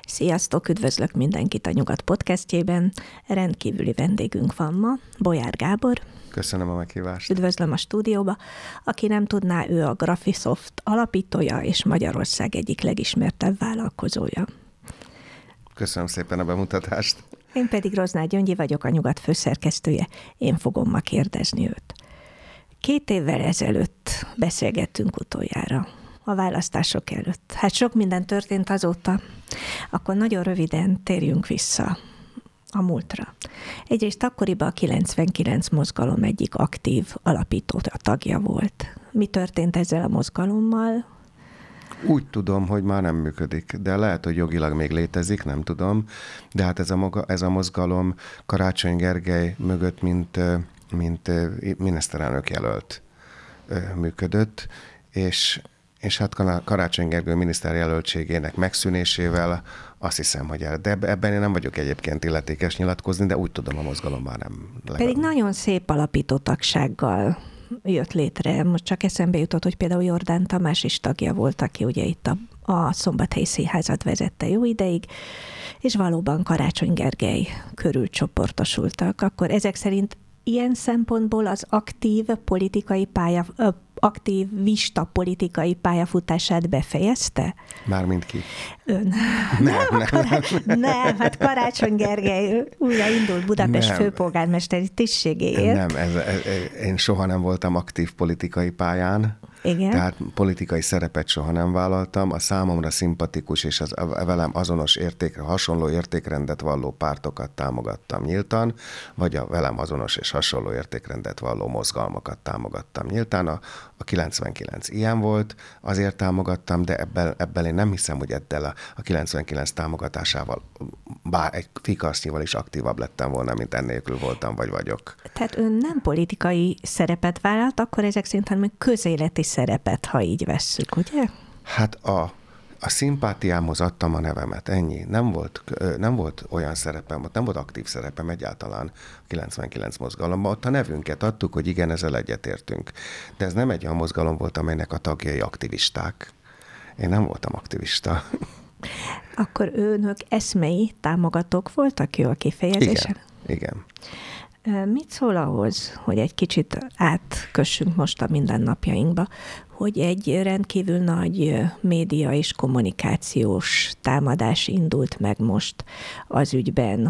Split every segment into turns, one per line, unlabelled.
Sziasztok, üdvözlök mindenkit a Nyugat podcastjében. Rendkívüli vendégünk van ma, Bolyár Gábor.
Köszönöm a meghívást.
Üdvözlöm a stúdióba. Aki nem tudná, ő a Graphisoft alapítója és Magyarország egyik legismertebb vállalkozója.
Köszönöm szépen a bemutatást.
Én pedig Rozsnáth Gyöngyi vagyok, a Nyugat főszerkesztője. Én fogom ma kérdezni őt. 2 évvel ezelőtt beszélgettünk utoljára, a választások előtt. Hát sok minden történt azóta. Akkor nagyon röviden térjünk vissza a múltra. Egyrészt akkoriban a 99 mozgalom egyik aktív alapító tagja volt. Mi történt ezzel a mozgalommal?
Úgy tudom, hogy már nem működik, de lehet, hogy jogilag még létezik, nem tudom. De hát ez a mozgalom Karácsony Gergely mögött, mint miniszterelnök jelölt működött, és hát Karácsony Gergely miniszterjelöltségének megszűnésével azt hiszem, hogy de ebben én nem vagyok egyébként illetékes nyilatkozni, de úgy tudom, a mozgalom már nem.
Pedig nagyon szép alapító tagsággal jött létre. Most csak eszembe jutott, hogy például Jordán Tamás is tagja volt, aki ugye itt a Szombathelyi Színházat vezette jó ideig, és valóban Karácsony Gergely körül csoportosultak. Akkor ezek szerint ilyen szempontból az aktivista politikai pályafutását befejezte?
Mármint ki?
Ön.
Nem.
Hát Karácsony Gergely újra indult Budapest főpolgármesteri tisztségéért.
Nem, én soha nem voltam aktív politikai pályán.
Igen.
Tehát politikai szerepet soha nem vállaltam. A számomra szimpatikus és az velem azonos hasonló értékrendet valló pártokat támogattam nyíltan, vagy a velem azonos és hasonló értékrendet valló mozgalmakat támogattam nyíltan. A 99 ilyen volt, azért támogattam, de ebből én nem hiszem, hogy a 99 támogatásával bár egy fikasznyival is aktívabb lettem volna, mint ennélkül voltam, vagy vagyok.
Tehát ön nem politikai szerepet vállalt, akkor ezek szerint, hanem közéleti szerepet, ha így vesszük, ugye? Hát
a szimpátiámhoz adtam a nevemet, ennyi. Nem volt olyan szerepem, nem volt aktív szerepem egyáltalán a 99 mozgalomban. Ott a nevünket adtuk, hogy igen, ezzel egyetértünk. De ez nem egy olyan mozgalom volt, amelynek a tagjai aktivisták. Én nem voltam aktivista.
Akkor önök eszmei támogatók voltak, jó a kifejezésen?
Igen.
Mit szól ahhoz, hogy egy kicsit átkössünk most a mindennapjainkba, hogy egy rendkívül nagy média és kommunikációs támadás indult meg most az ügyben,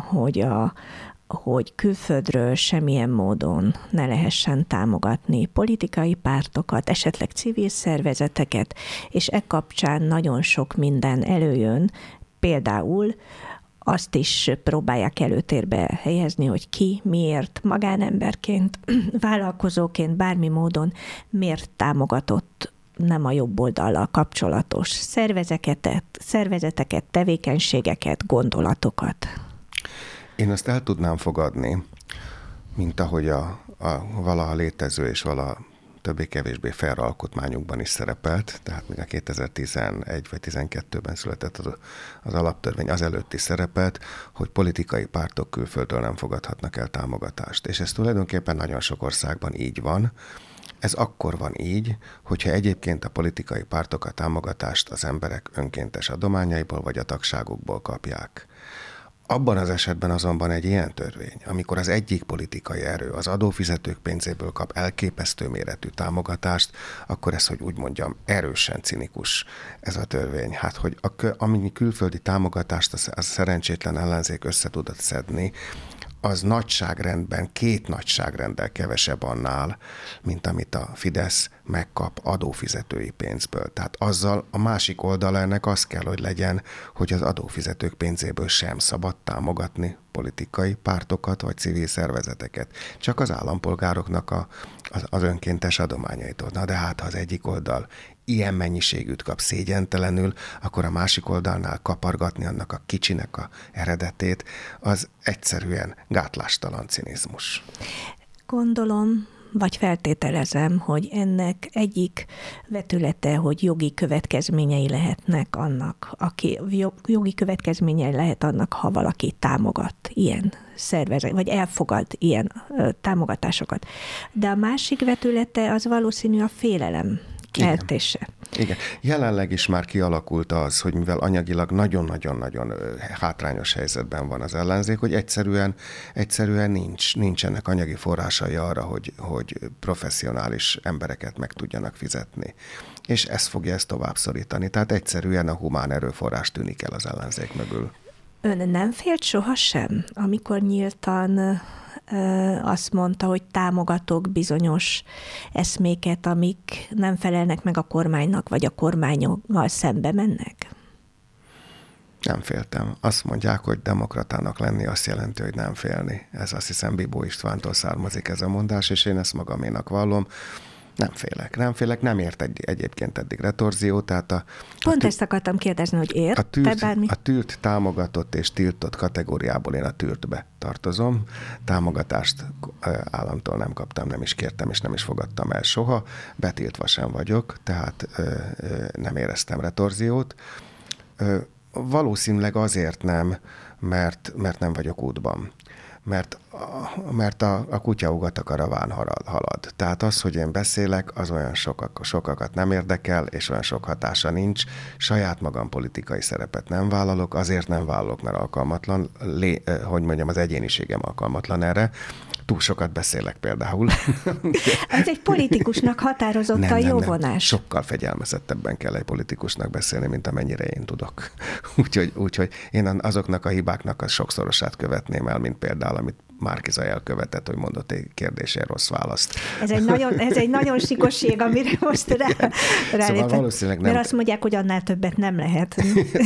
hogy külföldről semmilyen módon ne lehessen támogatni politikai pártokat, esetleg civil szervezeteket, és e kapcsán nagyon sok minden előjön, például azt is próbálják előtérbe helyezni, hogy ki, miért, magánemberként, vállalkozóként, bármi módon miért támogatott nem a jobb oldallal kapcsolatos szervezeteket, tevékenységeket, gondolatokat.
Én azt el tudnám fogadni, mint ahogy a valaha létező és valaha többé-kevésbé fair alkotmányunkban is szerepelt, tehát még a 2011 vagy 12-ben született az alaptörvény, az előtti szerepelt, hogy politikai pártok külföldről nem fogadhatnak el támogatást. És ez tulajdonképpen nagyon sok országban így van. Ez akkor van így, hogyha egyébként a politikai pártok a támogatást az emberek önkéntes adományaiból vagy a tagságukból kapják. Abban az esetben azonban egy ilyen törvény, amikor az egyik politikai erő az adófizetők pénzéből kap elképesztő méretű támogatást, akkor ez, hogy úgy mondjam, erősen cinikus ez a törvény. Hát, hogy amennyi külföldi támogatást a szerencsétlen ellenzék össze tudott szedni, az nagyságrendben, 2 nagyságrenddel kevesebb annál, mint amit a Fidesz megkap adófizetői pénzből. Tehát azzal a másik oldala ennek az kell, hogy legyen, hogy az adófizetők pénzéből sem szabad támogatni politikai pártokat vagy civil szervezeteket. Csak az állampolgároknak az önkéntes adományaitól. Na de hát, ha az egyik oldal ilyen mennyiségűt kap szégyentelenül, akkor a másik oldalnál kapargatni annak a kicsinek a eredetét, az egyszerűen gátlástalan cinizmus.
Gondolom, vagy feltételezem, hogy ennek egyik vetülete, hogy jogi következményei lehetnek annak, ha valaki támogat ilyen szervezet, vagy elfogad ilyen támogatásokat. De a másik vetülete az valószínű a félelem eltése.
Igen. Jelenleg is már kialakult az, hogy mivel anyagilag nagyon-nagyon-nagyon hátrányos helyzetben van az ellenzék, hogy egyszerűen nincsenek anyagi forrásai arra, hogy professzionális embereket meg tudjanak fizetni. És ez fogja ezt tovább szorítani. Tehát egyszerűen a humán erőforrás tűnik el az ellenzék mögül.
Ön nem félt sohasem, amikor nyíltan azt mondta, hogy támogatok bizonyos eszméket, amik nem felelnek meg a kormánynak, vagy a kormányokgal szembe mennek?
Nem féltem. Azt mondják, hogy demokratának lenni azt jelenti, hogy nem félni. Ez azt hiszem Bibó Istvántól származik ez a mondás, és én ezt magaménak vallom. Nem félek, nem ért egyébként eddig retorzió, tehát
ezt akartam kérdezni, hogy ért?
A tűrt támogatott és tiltott kategóriából én a tűrtbe tartozom. Támogatást államtól nem kaptam, nem is kértem, és nem is fogadtam el soha. Betiltva sem vagyok, tehát nem éreztem retorziót. Valószínűleg azért nem, mert nem vagyok útban. Mert a kutyaugat a karaván halad. Tehát az, hogy én beszélek, az olyan sokakat nem érdekel, és olyan sok hatása nincs. Saját magam politikai szerepet nem vállalok, azért nem vállalok, mert alkalmatlan, az egyéniségem alkalmatlan erre. Túl sokat beszélek például.
Ez egy politikusnak határozottan jó vonás.
Sokkal fegyelmezettebben kell egy politikusnak beszélni, mint amennyire én tudok. Úgyhogy én azoknak a hibáknak a sokszorosát követném el, mint például, amit Márki-Zay elkövetett, hogy mondott egy kérdésért rossz választ.
Ez egy nagyon sikoség, amire most rálépett.
Szóval valószínűleg nem.
Mert azt mondják, hogy annál többet nem lehet.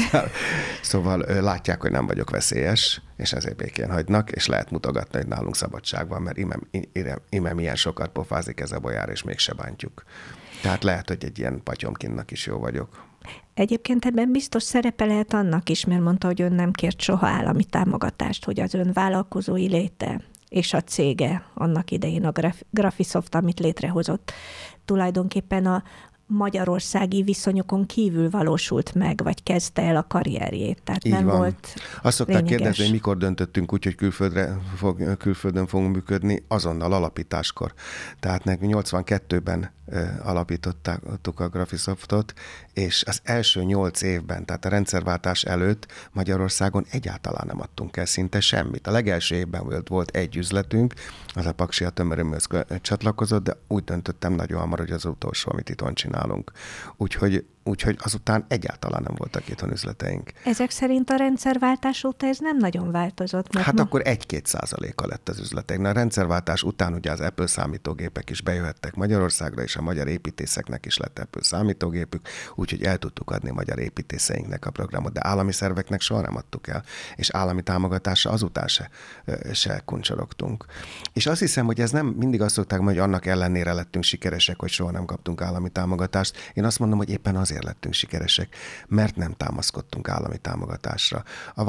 Szóval látják, hogy nem vagyok veszélyes, és ezért békén hagynak, és lehet mutogatni, hogy nálunk szabadság van, mert ime milyen sokat pofázik ez a bojár, és mégse bántjuk. Tehát lehet, hogy egy ilyen patyomkinnak is jó vagyok.
Egyébként ebben biztos szerepe lehet annak is, mert mondta, hogy ön nem kért soha állami támogatást, hogy az ön vállalkozói léte és a cége annak idején a Graphisoft, amit létrehozott, tulajdonképpen a magyarországi viszonyokon kívül valósult meg, vagy kezdte el a karrierjét. Tehát
így
nem
van.
volt
azt szokták
lényeges.
kérdezni, hogy mikor döntöttünk úgy, hogy külföldön fogunk működni, azonnal alapításkor. Tehát nekünk 82-ben alapítottuk a Graphisoftot, és az első 8 évben, tehát a rendszerváltás előtt Magyarországon egyáltalán nem adtunk el szinte semmit. A legelső évben volt egy üzletünk, az a Paksi a Tömörömhöz csatlakozott, de úgy döntöttem nagyon hamar, hogy az utolsó, amit itthon csinálunk. Úgyhogy azután egyáltalán nem voltak itthon üzleteink.
Ezek szerint a rendszerváltás óta ez nem nagyon változott.
Hát akkor 1-2% lett az üzleteink. A rendszerváltás után ugye az Apple számítógépek is bejöhettek Magyarországra, és a magyar építészeknek is lett Apple számítógépük, úgyhogy el tudtuk adni magyar építészeinknek a programot, de állami szerveknek soha nem adtuk el, és állami támogatásra azután se kuncsorogtunk. És azt hiszem, hogy ez nem mindig azt szokták mondani, hogy annak ellenére lettünk sikeresek, hogy soha nem kaptunk állami támogatást. Én azt mondom, hogy éppen azért lettünk sikeresek, mert nem támaszkodtunk állami támogatásra.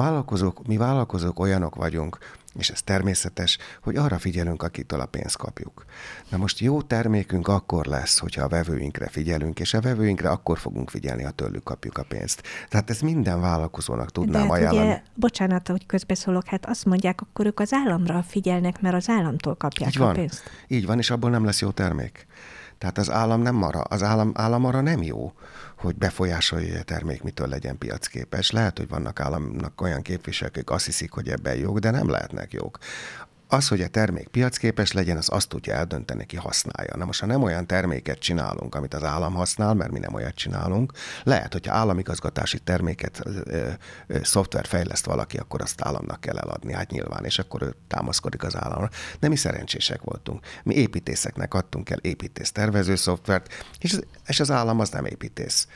Mi vállalkozók olyanok vagyunk, és ez természetes, hogy arra figyelünk, akitől a pénzt kapjuk. Na most jó termékünk akkor lesz, hogyha a vevőinkre figyelünk, és a vevőinkre akkor fogunk figyelni, ha tőlük kapjuk a pénzt. Tehát ezt minden vállalkozónak tudnám ajánlani.
Ugye, bocsánat, hogy közbeszólok, hát azt mondják, akkor ők az államra figyelnek, mert az államtól kapják a pénzt.
Így van, és abból nem lesz jó termék. Tehát az állam nem arra, állam arra nem jó, hogy befolyásolja, hogy a termék mitől legyen piacképes. Lehet, hogy vannak államnak olyan képviselők, akik azt hiszik, hogy ebben jók, de nem lehetnek jók. Az, hogy a termék piacképes legyen, az azt tudja eldönteni, ki használja. Na most, ha nem olyan terméket csinálunk, amit az állam használ, mert mi nem olyat csinálunk, lehet, hogyha államigazgatási terméket, szoftver fejleszt valaki, akkor azt államnak kell eladni, hát nyilván, és akkor ő támaszkodik az államra. De mi szerencsések voltunk. Mi építészeknek adtunk el építésztervező szoftvert, és az állam az nem építész.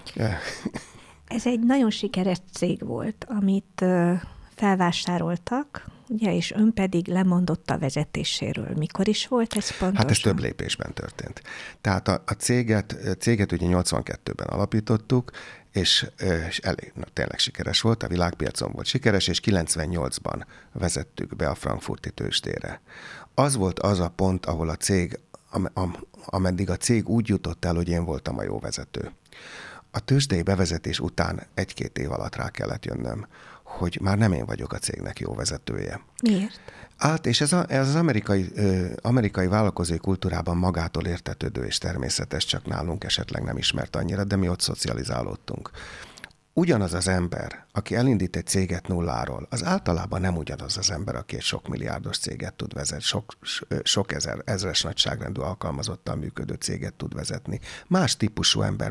Ez egy nagyon sikeres cég volt, amit felvásároltak, ugye, és ön pedig lemondott a vezetéséről. Mikor is volt ez pontosan?
Hát ez több lépésben történt. Tehát a céget ugye 82-ben alapítottuk, és tényleg sikeres volt, a világpiacon volt sikeres, és 98-ban vezettük be a frankfurti tőzsdére. Az volt az a pont, ahol a cég, ameddig a cég úgy jutott el, hogy én voltam a jó vezető. A tőzsdei bevezetés után 1-2 év alatt rá kellett jönnöm, hogy már nem én vagyok a cégnek jó vezetője.
Miért?
És ez az amerikai vállalkozói kultúrában magától értetődő és természetes, csak nálunk esetleg nem ismert annyira, de mi ott szocializálódtunk. Ugyanaz az ember, aki elindít egy céget nulláról, az általában nem ugyanaz az ember, aki egy sok milliárdos céget tud vezetni, sok ezres nagyságrendű alkalmazottan működő céget tud vezetni. Más típusú ember,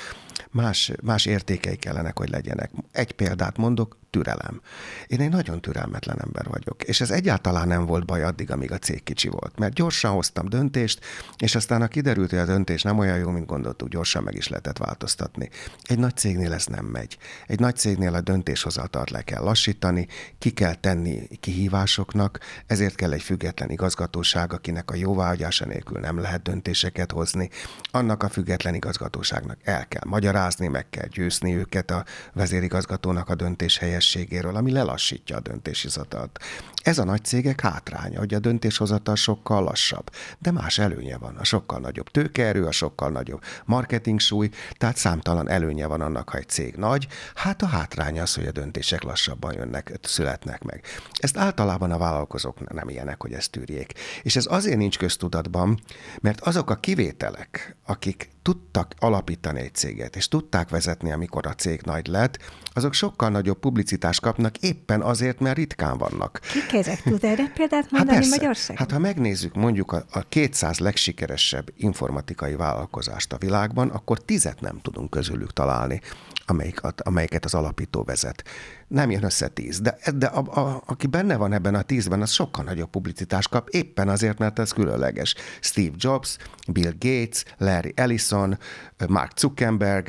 más értékei kellenek, hogy legyenek. Egy példát mondok, türelem. Én egy nagyon türelmetlen ember vagyok, és ez egyáltalán nem volt baj addig, amíg a cég kicsi volt, mert gyorsan hoztam döntést, és aztán a kiderült, hogy a döntés nem olyan jó, mint gondoltuk, gyorsan meg is lehetett változtatni. Egy nagy cégnél ez nem megy. Egy nagy cégnél a döntéshozatalt le kell lassítani, ki kell tenni kihívásoknak, ezért kell egy független igazgatóság, akinek a jóváhagyása nélkül nem lehet döntéseket hozni. Annak a független igazgatóságnak el kell magyarázni, meg kell győzni őket a vezérigazgatónak a döntés helyességéről, ami lelassítja a döntéshozatalt. Ez a nagy cégek hátránya, hogy a döntéshozatal sokkal lassabb, de más előnye van. A sokkal nagyobb tőkeerő, a sokkal nagyobb marketing súly, tehát számtalan előnye van annak, ha egy cég nagy, hát a hátránya az, hogy a döntések lassabban születnek meg. Ezt általában a vállalkozók nem ilyenek, hogy ezt tűrjék. És ez azért nincs köztudatban, mert azok a kivételek, akik tudtak alapítani egy céget, és tudták vezetni, amikor a cég nagy lett, azok sokkal nagyobb publicitást kapnak éppen azért, mert ritkán vannak.
Kik ezek? Tud erre példát mondani Magyarországon?
Hát ha megnézzük mondjuk a 200 legsikeresebb informatikai vállalkozást a világban, akkor 10 nem tudunk közülük találni, amelyiket az alapító vezet. Nem jön össze 10, de aki benne van ebben a 10-ben, az sokkal nagyobb publicitást kap, éppen azért, mert ez különleges. Steve Jobs, Bill Gates, Larry Ellison, Mark Zuckerberg,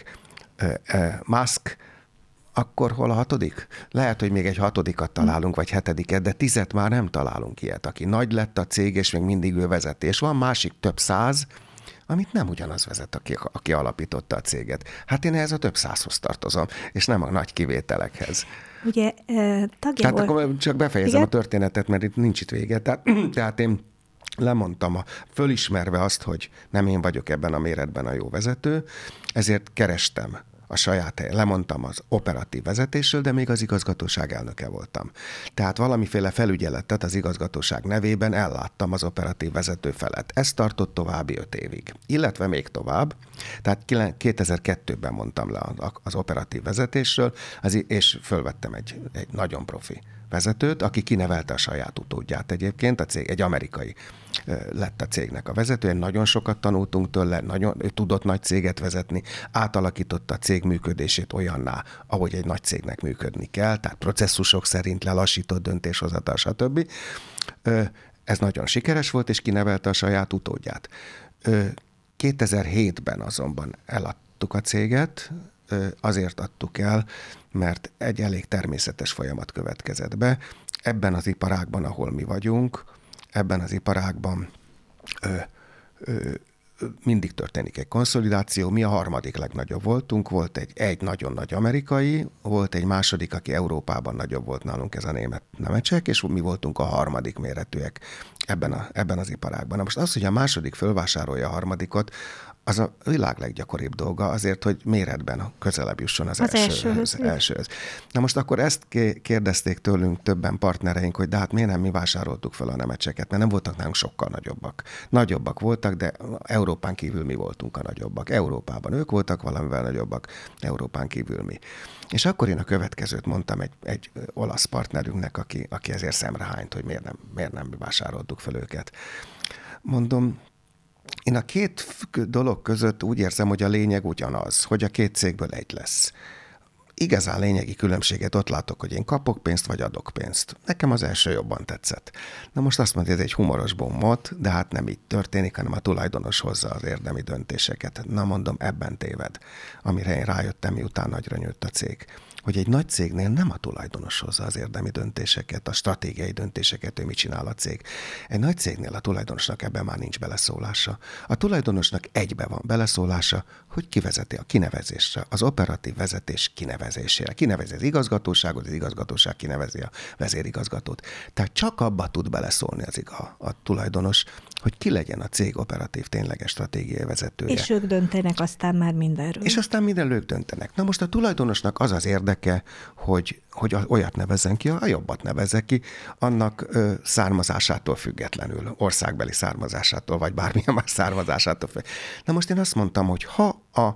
Musk, akkor hol a 6? Lehet, hogy még egy 6 találunk, vagy 7, de 10 már nem találunk ilyet, aki nagy lett a cég, és még mindig ő vezeti. És van másik több 100, amit nem ugyanaz vezet, aki alapította a céget. Hát én ehhez a több 100-hoz tartozom, és nem a nagy kivételekhez.
Ugye tagja
Tehát akkor csak befejezem a történetet, mert itt nincs itt vége. Tehát én lemondtam, fölismerve azt, hogy nem én vagyok ebben a méretben a jó vezető, ezért kerestem a saját helyen. Lemondtam az operatív vezetésről, de még az igazgatóság elnöke voltam. Tehát valamiféle felügyeletet az igazgatóság nevében elláttam az operatív vezető felett. Ez tartott további 5 évig. Illetve még tovább, tehát 2002-ben mondtam le az operatív vezetésről, és fölvettem egy nagyon profi vezetőt, aki kinevelte a saját utódját egyébként, egy amerikai lett a cégnek a vezetője, nagyon sokat tanultunk tőle, ő tudott nagy céget vezetni, átalakította a cég működését olyanná, ahogy egy nagy cégnek működni kell, tehát processzusok szerint lelassított döntéshozatal, stb. Ez nagyon sikeres volt, és kinevelte a saját utódját. 2007-ben azonban eladtuk a céget, azért adtuk el, mert egy elég természetes folyamat következett be. Ebben az iparágban, ahol mi vagyunk, ebben az iparágban mindig történik egy konszolidáció. Mi a 3. legnagyobb voltunk, volt egy nagyon nagy amerikai, volt egy második, aki Európában nagyobb volt nálunk, ez a német Nemetschek, és mi voltunk a 3. méretűek ebben az iparágban. Na most az, hogy a második fölvásárolja a 3, az a világ leggyakoribb dolga azért, hogy méretben közelebb jusson az elsőhöz. Na most akkor ezt kérdezték tőlünk többen partnereink, hogy de hát miért nem mi vásároltuk fel a Nemetscheket, mert nem voltak nálunk sokkal nagyobbak. Nagyobbak voltak, de Európán kívül mi voltunk a nagyobbak. Európában ők voltak valamivel nagyobbak, Európán kívül mi. És akkor én a következőt mondtam egy olasz partnerünknek, aki ezért szemrehányt, hogy miért nem vásároltuk fel őket. Mondom, én a 2 dolog között úgy érzem, hogy a lényeg ugyanaz, hogy a 2 cégből egy lesz. Igazán lényegi különbséget ott látok, hogy én kapok pénzt, vagy adok pénzt. Nekem az első jobban tetszett. Na most azt mondja, ez egy humoros bombot, de hát nem így történik, hanem a tulajdonos hozza az érdemi döntéseket. Na mondom, ebben téved. Amire én rájöttem, miután nagyra nőtt a cég, hogy egy nagy cégnél nem a tulajdonos hozza az érdemi döntéseket, a stratégiai döntéseket, ő mit csinál a cég. Egy nagy cégnél a tulajdonosnak ebben már nincs beleszólása. A tulajdonosnak egybe van beleszólása, hogy kivezeti a kinevezésre, az operatív vezetés kinevezésre. kinevezésére. Kinevezi az igazgatóságot, az igazgatóság kinevezi a vezérigazgatót. Tehát csak abba tud beleszólni a tulajdonos, hogy ki legyen a cég operatív tényleges stratégiai vezetője.
És ők döntenek aztán már mindenről.
És aztán mindenről ők döntenek. Na most a tulajdonosnak az az érdeke, hogy olyat nevezzen ki, a jobbat nevezze ki, annak származásától függetlenül, országbeli származásától, vagy bármilyen más származásától. Na most én azt mondtam, hogy ha a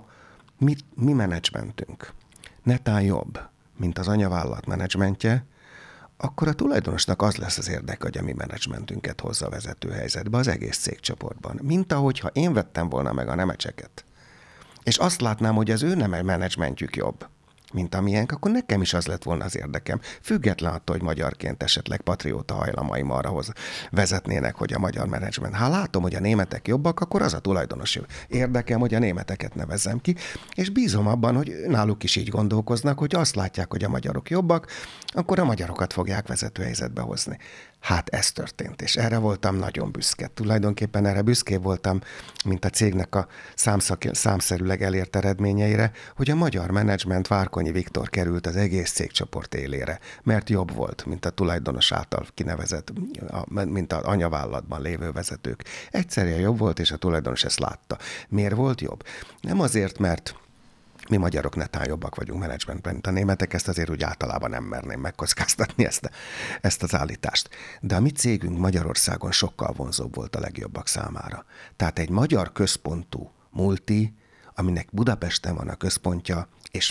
mi menedzsmentünk netán jobb, mint az anyavállalat menedzsmentje, akkor a tulajdonosnak az lesz az érdeke, hogy a mi menedzsmentünket hozza a vezető helyzetbe az egész cégcsoportban. Mint ahogyha én vettem volna meg a Nemecseket, és azt látnám, hogy az ő menedzsmentjük jobb, mint amilyenk, akkor nekem is az lett volna az érdekem. Független attól, hogy magyarként esetleg patrióta hajlamaim arra vezetnének, hogy a magyar menedzsment. Ha látom, hogy a németek jobbak, akkor az a tulajdonos érdekem, hogy a németeket nevezzem ki, és bízom abban, hogy náluk is így gondolkoznak, hogy azt látják, hogy a magyarok jobbak, akkor a magyarokat fogják vezetőhelyzetbe hozni. Hát ez történt, és erre voltam nagyon büszke. Tulajdonképpen erre büszkébb voltam, mint a cégnek a számszerűleg elért eredményeire, hogy a magyar menedzsment Várkonyi Viktor került az egész cégcsoport élére, mert jobb volt, mint a tulajdonos által kinevezett, mint az anyavállalatban lévő vezetők. Egyszerűen jobb volt, és a tulajdonos ezt látta. Miért volt jobb? Nem azért, mert mi magyarok netán jobbak vagyunk menedzsmentben, mint a németek, ezt azért úgy általában nem merném megkockáztatni ezt az állítást. De a mi cégünk Magyarországon sokkal vonzóbb volt a legjobbak számára. Tehát egy magyar központú multi, aminek Budapesten van a központja,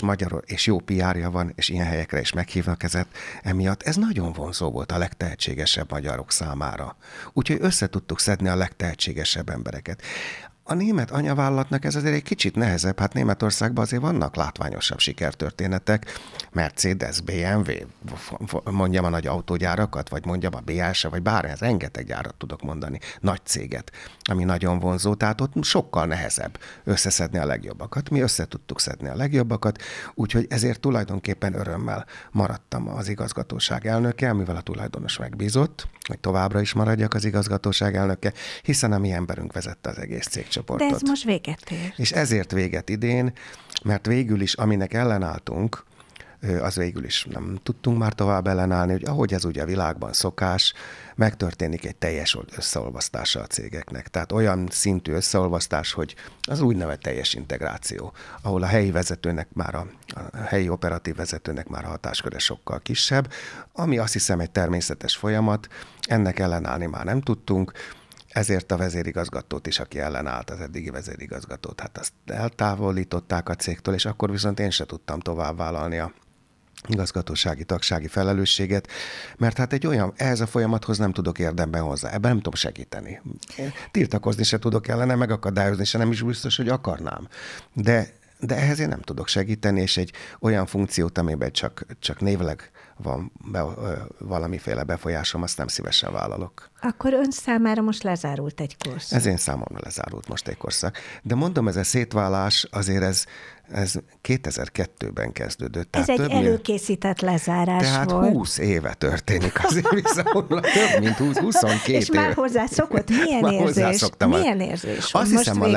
és jó PR-ja van, és ilyen helyekre is meghívnak emiatt, ez nagyon vonzó volt a legtehetségesebb magyarok számára. Úgyhogy össze tudtuk szedni a legtehetségesebb embereket. A német anyavállalatnak ez azért egy kicsit nehezebb, hát Németországban azért vannak látványosabb sikertörténetek, Mercedes, BMW, mondjam a nagy autógyárakat, vagy mondjam a BASF, vagy bármilyen, rengeteg gyárat tudok mondani, nagy céget, ami nagyon vonzó, tehát ott sokkal nehezebb összeszedni a legjobbakat. Mi össze tudtuk szedni a legjobbakat, úgyhogy ezért tulajdonképpen örömmel maradtam az igazgatóság elnöke, mivel a tulajdonos megbízott, hogy továbbra is maradjak az igazgatóság elnöke, hiszen a mi emberünk vezette az egész cégcsoportot.
De ez most véget ér.
És ezért véget idén, mert végül is, aminek ellenálltunk, az végül is nem tudtunk már tovább ellenállni, hogy ahogy ez ugye a világban szokás, megtörténik egy teljes összeolvasztása a cégeknek. Tehát olyan szintű összeolvasztás, hogy az úgynevezett teljes integráció, ahol a helyi vezetőnek már a helyi operatív vezetőnek már a hatásköre sokkal kisebb, ami azt hiszem egy természetes folyamat, ennek ellenállni már nem tudtunk, ezért a vezérigazgatót is, aki ellenállt, az eddigi vezérigazgatót, hát azt eltávolították a cégtől, és akkor viszont én se tudtam tovább vállalni a igazgatósági, tagsági felelősséget, mert hát ehhez a folyamathoz nem tudok érdemben hozzá. Ebben nem tudom segíteni. Tiltakozni se tudok ellene, megakadályozni se, nem is biztos, hogy akarnám. De ehhez én nem tudok segíteni, és egy olyan funkciót, amiben csak névleg van valamiféle befolyásom, azt nem szívesen vállalok.
Akkor ön számára most lezárult egy korszak.
Ez én számomra lezárult most egy korszak. De mondom, ez a szétválás azért ez 2002-ben kezdődött.
Ez egy előkészített lezárás
tehát
volt.
20 éve történik azért visszahulla, több mint 22
és már hozzászokott? Milyen érzés? Milyen érzés?
Azt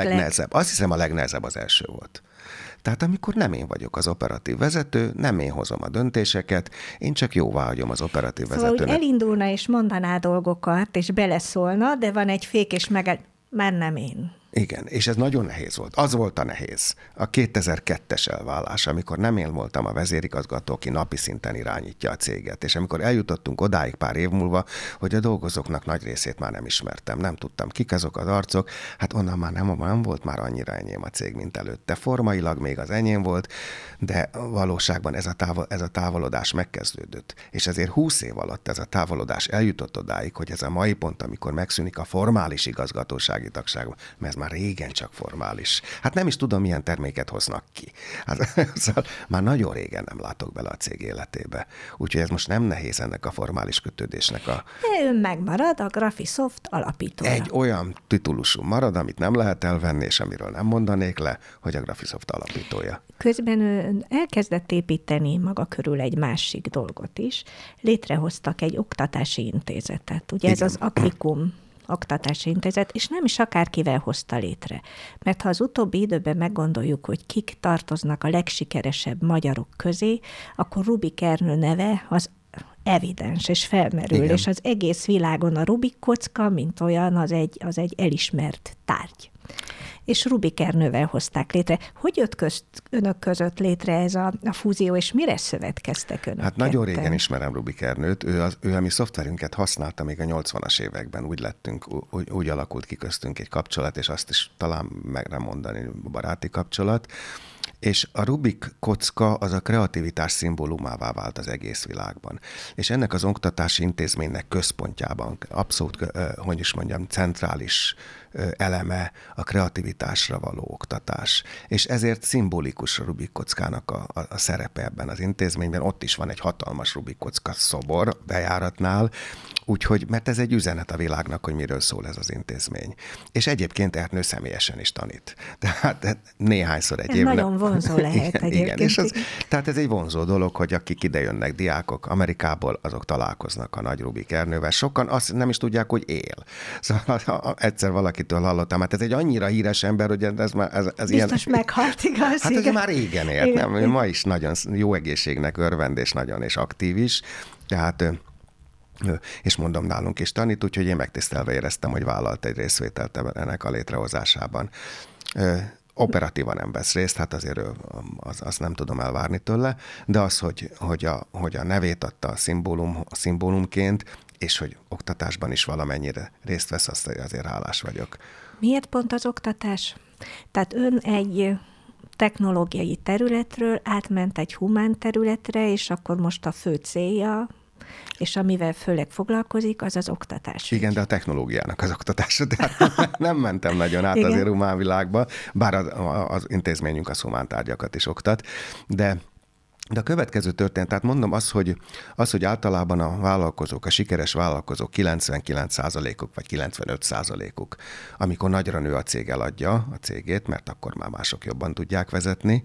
hiszem a legnehezebb az első volt. Tehát amikor nem én vagyok az operatív vezető, nem én hozom a döntéseket, én csak jóváhagyom az operatív vezetőnek.
Szóval elindulna és mondaná dolgokat, és beleszólna, de van egy fék, és már nem én.
Igen, és ez nagyon nehéz volt. Az volt a nehéz. A 2002-es elválás, amikor nem én voltam a vezérigazgató, aki napi szinten irányítja a céget, és amikor eljutottunk odáig pár év múlva, hogy a dolgozóknak nagy részét már nem ismertem, nem tudtam, kik azok az arcok, hát onnan már nem volt már annyira enyém a cég, mint előtte. Formailag még az enyém volt, de valóságban ez a távolodás megkezdődött. És ezért 20 év alatt ez a távolodás eljutott odáig, hogy ez a mai pont, amikor megszűnik a formális igazgatósági tagság, mert már régen csak formális. Hát nem is tudom, milyen terméket hoznak ki. Szóval már nagyon régen nem látok bele a cég életébe. Úgyhogy ez most nem nehéz ennek a formális kötődésnek a...
De ön megmarad a Graphisoft alapítója.
Egy olyan titulusú marad, amit nem lehet elvenni, és amiről nem mondanék le, hogy a Graphisoft alapítója.
Közben ön elkezdett építeni maga körül egy másik dolgot is. Létrehoztak egy oktatási intézetet. Ugye ez az Aquikum oktatási intézet, és nem is akárkivel hozta létre. Mert ha az utóbbi időben meggondoljuk, hogy kik tartoznak a legsikeresebb magyarok közé, akkor Rubik Ernő neve az evidens és felmerül, igen. És az egész világon a Rubik kocka, mint olyan, az egy elismert tárgy. És Rubik Ernővel hozták létre. Hogy jött önök között létre ez a fúzió, és mire szövetkeztek önök?
Hát nagyon régen ismerem Rubik Ernőt. Ő a mi szoftverünket használta még a 80-as években. Úgy alakult ki köztünk egy kapcsolat, és azt is talán meg nem mondani baráti kapcsolat. És a Rubik kocka az a kreativitás szimbólumává vált az egész világban. És ennek az oktatási intézménynek központjában abszolút, centrális eleme a kreativitásra való oktatás. És ezért szimbolikus a Rubik kockának a szerepe ebben az intézményben. Ott is van egy hatalmas Rubik kocka szobor bejáratnál, úgyhogy, mert ez egy üzenet a világnak, hogy miről szól ez az intézmény. És egyébként Ernő személyesen is tanít. Tehát néhányszor egy évben.
Nagyon vonzó lehet egyébként.
Igen, tehát ez egy vonzó dolog, hogy akik idejönnek, diákok Amerikából, azok találkoznak a nagy Rubik Ernővel. Sokan azt nem is tudják, hogy él. Szóval egyszer valakitől hallottam, hát ez egy annyira híres ember, hogy ez
biztos ilyen... meghalt, igaz?
Hát ez már régen élt, nem? Ma is nagyon jó egészségnek örvend, és aktív is. Tehát... és mondom, nálunk is tanít, úgyhogy én megtisztelve éreztem, hogy vállalt egy részvételt ennek a létrehozásában. Operatívan nem vesz részt, hát azért azt nem tudom elvárni tőle, de az, hogy a nevét adta a szimbólumként, és hogy oktatásban is valamennyire részt vesz, azt azért hálás vagyok.
Miért pont az oktatás? Tehát ön egy technológiai területről átment egy humán területre, és akkor most a fő célja, és amivel főleg foglalkozik, az az oktatás.
Igen, de a technológiának az oktatása. Tehát nem mentem nagyon át azért humán világba, bár az intézményünk az humán tárgyakat is oktat, de a következő történet, tehát mondom az, hogy általában a vállalkozók, a sikeres vállalkozók 99%-uk vagy 95%-uk, amikor nagyra nő a cég, eladja a cégét, mert akkor már mások jobban tudják vezetni,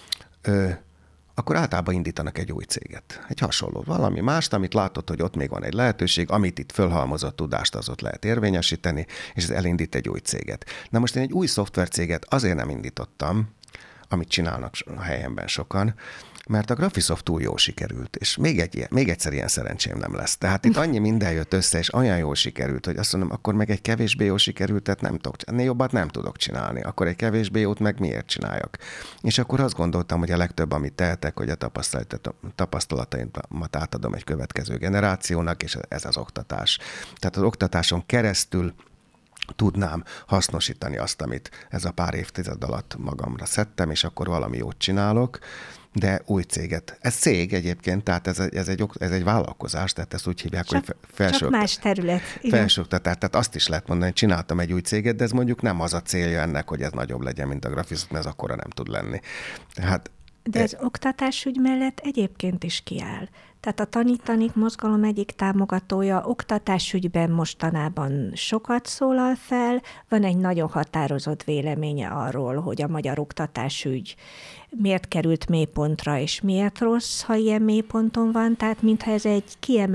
akkor általában indítanak egy új céget. Egy hasonló, valami mást, amit látod, hogy ott még van egy lehetőség, amit itt fölhalmozott tudást az ott lehet érvényesíteni, és ez elindít egy új céget. Na most én egy új szoftvercéget azért nem indítottam, amit csinálnak a helyemben sokan, mert a Graphisoft túl jól sikerült, és még egyszer ilyen szerencsém nem lesz. Tehát itt annyi minden jött össze, és olyan jól sikerült, hogy azt mondom, akkor meg egy kevésbé jól sikerültet nem tudok, ennél jobbat nem tudok csinálni, akkor egy kevésbé jót meg miért csináljak. És akkor azt gondoltam, hogy a legtöbb, amit tehetek, hogy a tapasztalataimat átadom egy következő generációnak, és ez az oktatás. Tehát az oktatáson keresztül tudnám hasznosítani azt, amit ez a pár évtized alatt magamra szedtem, és akkor valami jót csinálok, de új céget. Ez cég egyébként, tehát ez egy vállalkozás, tehát ezt úgy hívják, hogy
csak más terület.
Felsőoktatás, tehát azt is lehet mondani, hogy csináltam egy új céget, de ez mondjuk nem az a célja ennek, hogy ez nagyobb legyen, mint a Graphisoft, mert ez akkora nem tud lenni. Tehát
de az oktatásügy mellett egyébként is kiáll. Tehát a Tanítanik mozgalom egyik támogatója oktatásügyben mostanában sokat szólal fel, van egy nagyon határozott véleménye arról, hogy a magyar oktatásügy miért került mélypontra, és miért rossz, ha ilyen mélyponton van, tehát mintha ez egy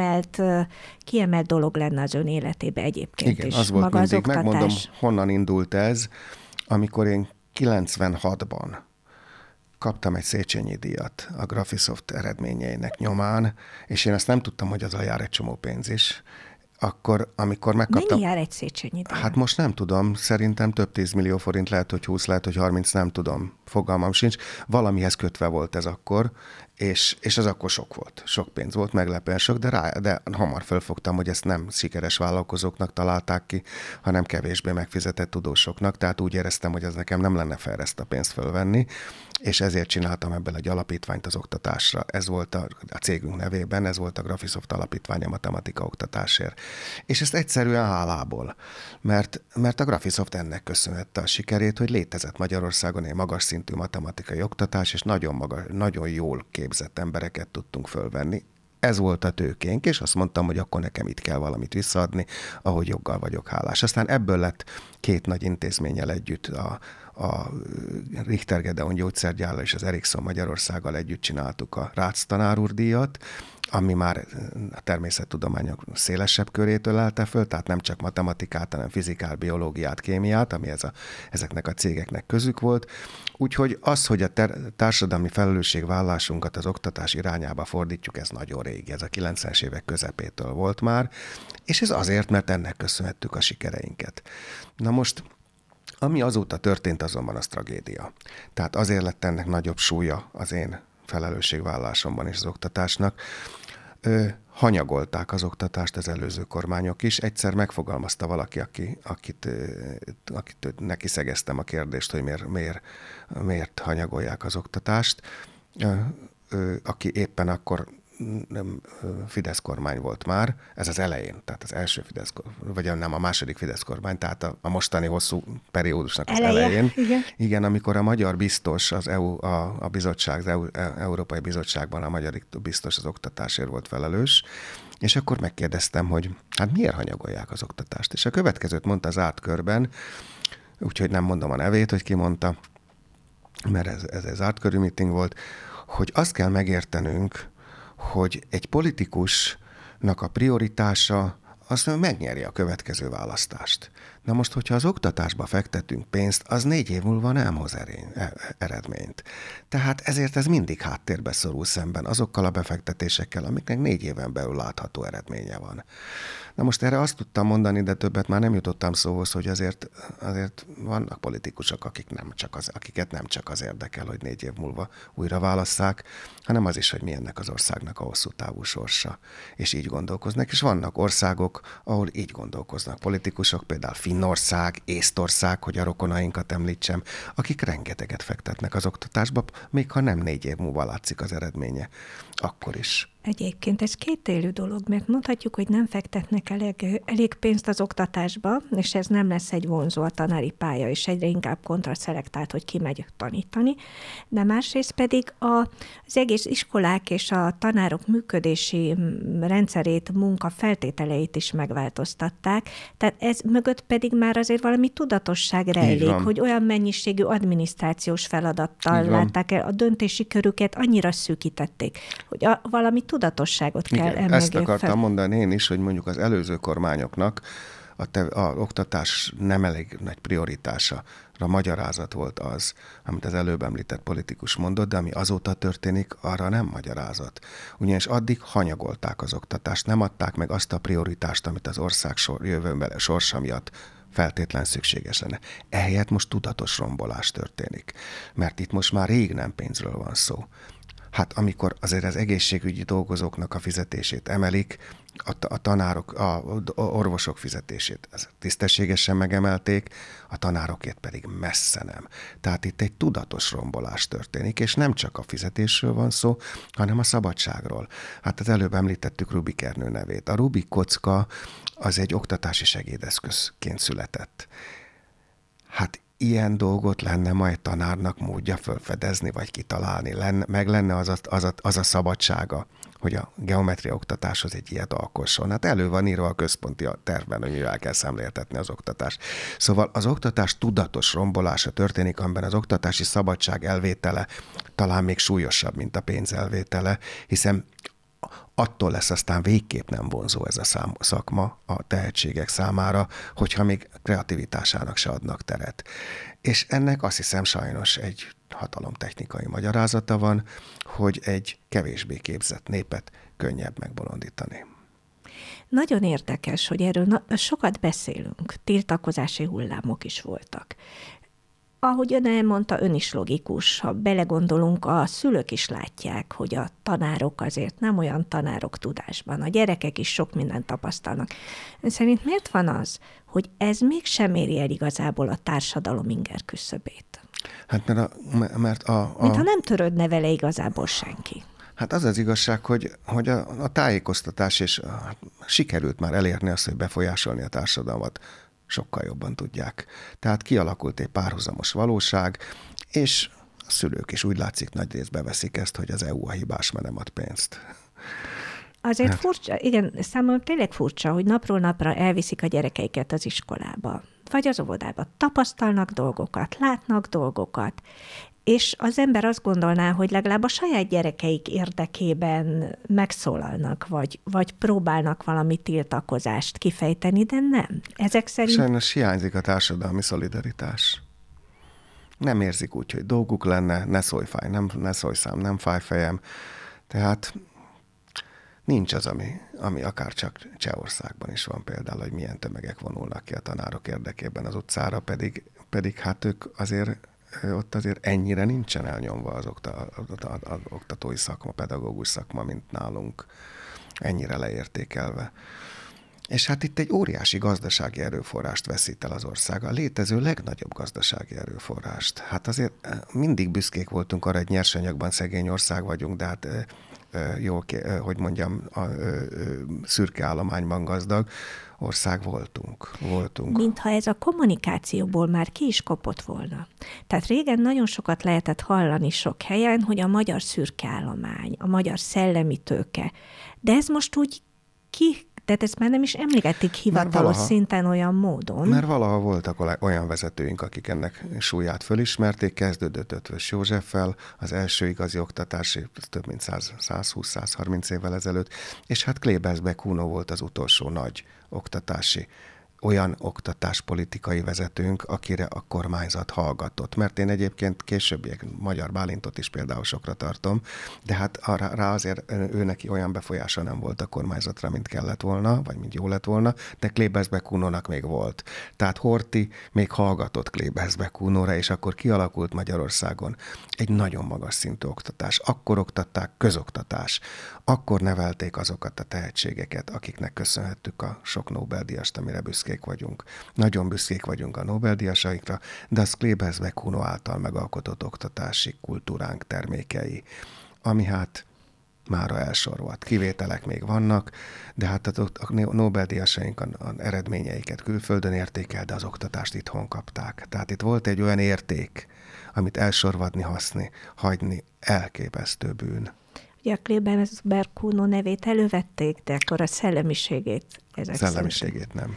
kiemelt dolog lenne az ön életében egyébként.
Igen,
is.
az volt
maga
mindig.
Az oktatás.
Megmondom, honnan indult ez, amikor én 96-ban kaptam egy Széchenyi díjat a Graphisoft eredményeinek nyomán, és én azt nem tudtam, hogy az jár egy csomó pénz is. Akkor, amikor megkaptam...
Mennyi jár egy Széchenyi díj?
Hát most nem tudom, szerintem több 10 millió forint, lehet, hogy 20, lehet, hogy 30, nem tudom, fogalmam sincs. Valamihez kötve volt ez akkor, és az akkor sok volt. Sok pénz volt, meglepően sok, de hamar felfogtam, hogy ezt nem sikeres vállalkozóknak találták ki, hanem kevésbé megfizetett tudósoknak, tehát úgy éreztem, hogy ez nekem nem lenne fel ezt a pénzt fölvenni, és ezért csináltam ebből egy alapítványt az oktatásra. Ez volt a cégünk nevében, ez volt a Graphisoft alapítvány a matematika oktatásért. És ezt egyszerűen hálából, mert a Graphisoft ennek köszönhette a sikerét, hogy létezett Magyarországon egy magas szintű matematikai oktatás, és nagyon jól képzett embereket tudtunk fölvenni. Ez volt a tőkénk, és azt mondtam, hogy akkor nekem itt kell valamit visszaadni, ahogy joggal vagyok hálás. Aztán ebből lett két nagy intézménnyel együtt a Richter Gedeon gyógyszergyárral és az Ericsson Magyarországgal együtt csináltuk a Rácz tanár úr díjat, ami már a természettudományok szélesebb körétől elte föl, tehát nem csak matematikát, hanem fizikát, biológiát, kémiát, ami ezeknek a cégeknek közük volt. Úgyhogy az, hogy a társadalmi felelősségvállásunkat az oktatás irányába fordítjuk, ez nagyon régi, ez a 90-es évek közepétől volt már, és ez azért, mert ennek köszönhettük a sikereinket. Na most, ami azóta történt, azonban az tragédia. Tehát azért lett ennek nagyobb súlya az én felelősségvállásomban is az oktatásnak. Hanyagolták az oktatást az előző kormányok is. Egyszer megfogalmazta valaki, akit neki szegeztem a kérdést, hogy miért hanyagolják az oktatást, aki éppen akkor Fidesz kormány volt már, ez az elején, tehát az első Fidesz, vagy nem a második Fidesz kormány, tehát a mostani hosszú periódusnak az elején. Igen, amikor a magyar biztos, az Európai Bizottságban a magyar biztos az oktatásért volt felelős, és akkor megkérdeztem, hogy hát miért hanyagolják az oktatást? És a következőt mondta zárt körben, úgyhogy nem mondom a nevét, hogy ki mondta, mert ez egy zárt körű meeting volt, hogy azt kell megértenünk, hogy egy politikusnak a prioritása az megnyeri a következő választást. Na most, hogyha az oktatásba fektetünk pénzt, az 4 év múlva nem hoz eredményt. Tehát ezért ez mindig háttérbe szorul szemben azokkal a befektetésekkel, amiknek 4 éven belül látható eredménye van. Na most erre azt tudtam mondani, de többet már nem jutottam szóhoz, hogy azért vannak politikusok, akiket nem csak az érdekel, hogy 4 év múlva újra válasszák, hanem az is, hogy mi ennek az országnak a hosszú távú sorsa. És így gondolkoznak. És vannak országok, ahol így gondolkoznak politikusok, például Finnország, Észtország, hogy a rokonainkat említsem, akik rengeteget fektetnek az oktatásba, még ha nem 4 év múlva látszik az eredménye, akkor is.
Egyébként ez kétélű dolog, mert mondhatjuk, hogy nem fektetnek elég pénzt az oktatásba, és ez nem lesz egy vonzó a tanári pálya, és egyre inkább kontraszelektált, hogy ki megy tanítani, de másrészt pedig az egész iskolák és a tanárok működési rendszerét, munka feltételeit is megváltoztatták, tehát ez mögött pedig már azért valami tudatosság rejlik, hogy olyan mennyiségű adminisztrációs feladattal látták el, a döntési körüket annyira szűkítették, hogy valami tudatosságot kell emögé.
Ezt akartam mondani én is, hogy mondjuk az előző kormányoknak a oktatás nem elég nagy prioritása. A magyarázat volt az, amit az előbb említett politikus mondott, de ami azóta történik, arra nem magyarázat. Ugyanis addig hanyagolták az oktatást, nem adták meg azt a prioritást, amit az ország jövőbeli sorsa miatt feltétlen szükséges lenne. Ehelyett most tudatos rombolás történik, mert itt most már rég nem pénzről van szó. Hát amikor azért az egészségügyi dolgozóknak a fizetését emelik, a tanárok, a orvosok fizetését tisztességesen megemelték, a tanárokért pedig messze nem. Tehát itt egy tudatos rombolás történik, és nem csak a fizetésről van szó, hanem a szabadságról. Hát az előbb említettük Rubik Ernő nevét. A Rubik kocka az egy oktatási segédeszközként született. Hát ilyen dolgot lenne majd tanárnak módja felfedezni, vagy kitalálni. Meg lenne az a szabadsága, hogy a geometria oktatáshoz egy ilyet alkosson. Hát elő van írva a központi tervben, hogy mivel kell szemléltetni az oktatást. Szóval az oktatás tudatos rombolása történik, amiben az oktatási szabadság elvétele talán még súlyosabb, mint a pénz elvétele, hiszen attól lesz aztán végképp nem vonzó ez a szakma a tehetségek számára, hogyha még kreativitásának se adnak teret. És ennek azt hiszem sajnos egy hatalomtechnikai magyarázata van, hogy egy kevésbé képzett népet könnyebb megbolondítani.
Nagyon érdekes, hogy erről sokat beszélünk, tiltakozási hullámok is voltak. Ahogy ön elmondta, ön is logikus. Ha belegondolunk, a szülők is látják, hogy a tanárok azért nem olyan tanárok tudásban. A gyerekek is sok mindent tapasztalnak. Ön szerint miért van az, hogy ez mégsem éri el igazából a társadalom inger küszöbét?
Hát mintha
nem törődne vele igazából senki.
Hát az az igazság, hogy a tájékoztatás és sikerült már elérni azt, hogy befolyásolni a társadalmat, sokkal jobban tudják. Tehát kialakult egy párhuzamos valóság, és a szülők is úgy látszik nagy részt veszik ezt, hogy az EU a hibás, mert nem ad pénzt.
Azért furcsa, igen, számomra tényleg furcsa, hogy napról napra elviszik a gyerekeiket az iskolába. vagy az óvodában tapasztalnak dolgokat, látnak dolgokat, és az ember azt gondolná, hogy legalább a saját gyerekeik érdekében megszólalnak, vagy próbálnak valami tiltakozást kifejteni, de nem. Ezek szerint...
Sajnos hiányzik a társadalmi szolidaritás. Nem érzik úgy, hogy dolguk lenne, ne szólj szám, nem fáj fejem. Tehát nincs az, ami akár csak Csehországban is van például, hogy milyen tömegek vonulnak ki a tanárok érdekében az utcára, pedig hát ők ott azért ennyire nincsen elnyomva az oktatói szakma, pedagógus szakma, mint nálunk, ennyire leértékelve. És hát itt egy óriási gazdasági erőforrást veszít el az ország, a létező legnagyobb gazdasági erőforrást. Hát azért mindig büszkék voltunk arra, hogy nyersanyagban szegény ország vagyunk, de hát hogy mondjam, szürke állományban gazdag ország voltunk.
Mintha ez a kommunikációból már ki is kopott volna. Tehát régen nagyon sokat lehetett hallani sok helyen, hogy a magyar szürke állomány, a magyar szellemi tőke, de ez most úgy tehát ezt már nem is emlegetik hivatalos szinten olyan módon.
Mert valaha voltak olyan vezetőink, akik ennek súlyát fölismerték, kezdődött Eötvös Józseffel, az első igazi oktatási, több mint 120-130 évvel ezelőtt, és hát Klebersbeck Kuno volt az utolsó nagy olyan oktatáspolitikai vezetőnk, akire a kormányzat hallgatott. Mert én egyébként későbbiek Magyar Bálintot is például sokra tartom, de hát rá azért ő neki olyan befolyása nem volt a kormányzatra, mint kellett volna, vagy mint jó lett volna, de Klebersbeck Kunónak még volt. Tehát Horthy még hallgatott Klebersbeck Kunóra, és akkor kialakult Magyarországon egy nagyon magas szintű oktatás. Akkor oktatták közoktatás. Akkor nevelték azokat a tehetségeket, akiknek köszönhettük a sok Nobel-díjast, amire büszkék vagyunk. Nagyon büszkék vagyunk a Nobel-díjasainkra, de az Klebersbeck Kuno által megalkotott oktatási kultúránk termékei, ami hát mára elsorvadt. Kivételek még vannak, de hát a Nobel-díjasaink az eredményeiket külföldön érték el, de az oktatást itthon kapták. Tehát itt volt egy olyan érték, amit elsorvadni, hagyni elképesztő bűn.
Ugye a Klebersbeck Kuno nevét elővették, de akkor a szellemiségét
nem.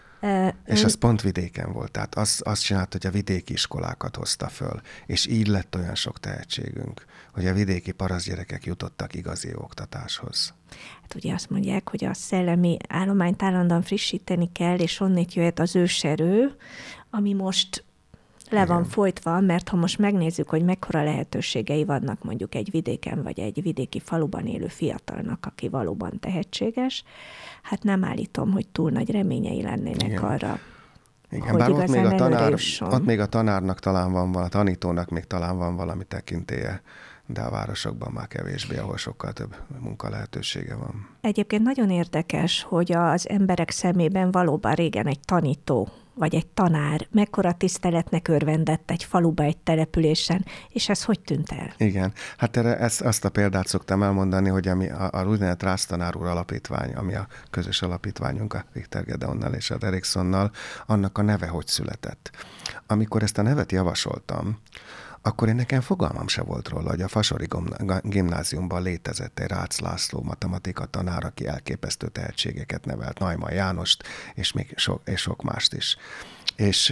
És az pont vidéken volt. Tehát azt csinált, hogy a vidéki iskolákat hozta föl. És így lett olyan sok tehetségünk, hogy a vidéki parasztgyerekek jutottak igazi oktatáshoz.
Hát ugye azt mondják, hogy a szellemi állományt állandóan frissíteni kell, és onnét jöhet az őserő, ami most le van folytva, mert ha most megnézzük, hogy mekkora lehetőségei vannak mondjuk egy vidéken, vagy egy vidéki faluban élő fiatalnak, aki valóban tehetséges, hát nem állítom, hogy túl nagy reményei lennének arra, hogy
bár
igazán
ott még a tanárnak talán van, a tanítónak még talán van valami tekintélye, de a városokban már kevésbé, ahol sokkal több munkalehetősége van.
Egyébként nagyon érdekes, hogy az emberek szemében valóban régen egy tanító vagy egy tanár mekkora tiszteletnek örvendett egy faluba, egy településen, és ez hogy tűnt el?
Igen, hát erre azt a példát szoktam elmondani, hogy ami a úgynevezett Rász tanár úr alapítvány, ami a közös alapítványunk a Richter Gedeonnal és a Ericssonnal, annak a neve hogy született. Amikor ezt a nevet javasoltam, akkor én nekem fogalmam se volt róla, hogy a Fasori gimnáziumban létezett egy Rácz László matematika tanár, aki elképesztő tehetségeket nevelt, Neumann Jánost, és még sok mást is. És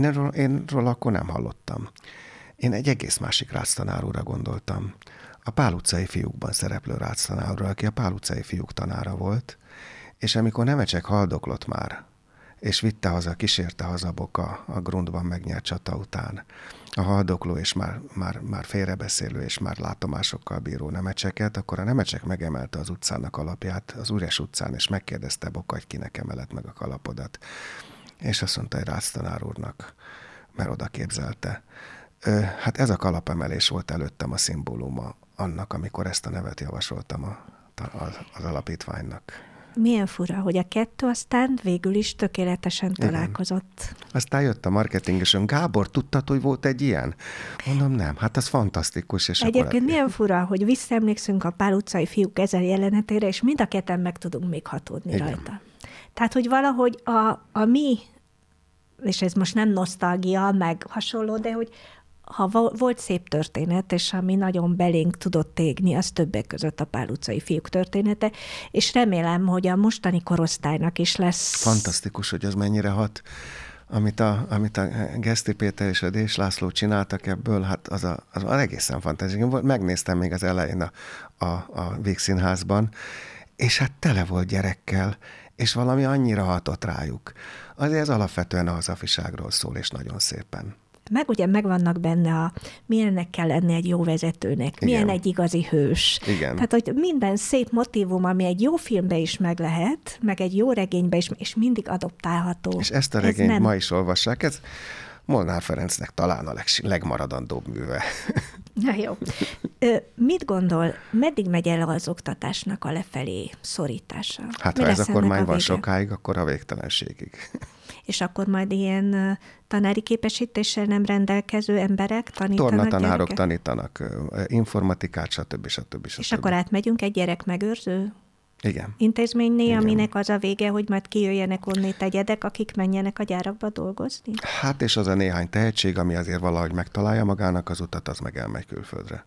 én róla akkor nem hallottam. Én egy egész másik Rácz tanár úrra gondoltam. A Pál utcai fiúkban szereplő Rácz tanár úrra, aki a Pál utcai fiúk tanára volt, és amikor Nemecsek haldoklott már, és kísérte haza Boka a Grundban megnyert csata után, a haldokló és már félrebeszélő és már látomásokkal bíró Nemecseket, akkor a Nemecsek megemelte az utcának alapját az Üres utcán, és megkérdezte Boka, hogy kinek emelett meg a kalapodat. És azt mondta, hogy Rácz tanár úrnak, mert oda képzelte. Hát ez a kalapemelés volt előttem a szimbóluma annak, amikor ezt a nevet javasoltam az alapítványnak.
Milyen fura, hogy a kettő aztán végül is tökéletesen találkozott.
Aztán jött a marketingesen. Gábor, tudtad, hogy volt egy ilyen? Mondom, nem. Hát az fantasztikus. És
egyébként milyen fura, hogy visszaemlékszünk a Pál utcai fiúk ezen jelenetére, és mind a ketten meg tudunk még hatódni rajta. Tehát, hogy valahogy a mi, és ez most nem nosztalgia, meg hasonló, de hogy ha volt szép történet, és ami nagyon belénk tudott égni, az többek között a Pál utcai fiúk története, és remélem, hogy a mostani korosztálynak is lesz...
Fantasztikus, hogy az mennyire hat. amit a Geszti Péter és a Dés László csináltak ebből, hát az egészen fantasztikus. Megnéztem még az elején a Vígszínházban, és hát tele volt gyerekkel, és valami annyira hatott rájuk. Azért ez alapvetően a hazafiságról szól, és nagyon szépen.
Meg ugye megvannak benne milyennek kell lenni egy jó vezetőnek, milyen igen. Egy igazi hős.
Igen.
Tehát, hogy minden szép motívum, ami egy jó filmbe is meg lehet, meg egy jó regénybe is, és mindig adoptálható.
És ezt a regényt ma is olvassák, ez Molnár Ferencnek talán a legmaradandóbb műve.
Na jó. Mit gondol, meddig megy el az oktatásnak a lefelé szorítása?
Hát ha ez a kormány van sokáig, akkor a végtelenségig.
És akkor majd ilyen tanári képesítéssel nem rendelkező emberek tanítanak
tornatanárok tanítanak, informatikát, stb.
És akkor átmegyünk egy gyerekmegőrző
igen.
intézménynél,
igen.
Aminek az a vége, hogy majd kijöjjenek onnét egyedek, akik menjenek a gyárakba dolgozni?
Hát és az a néhány tehetség, ami azért valahogy megtalálja magának az utat, az meg elmegy külföldre.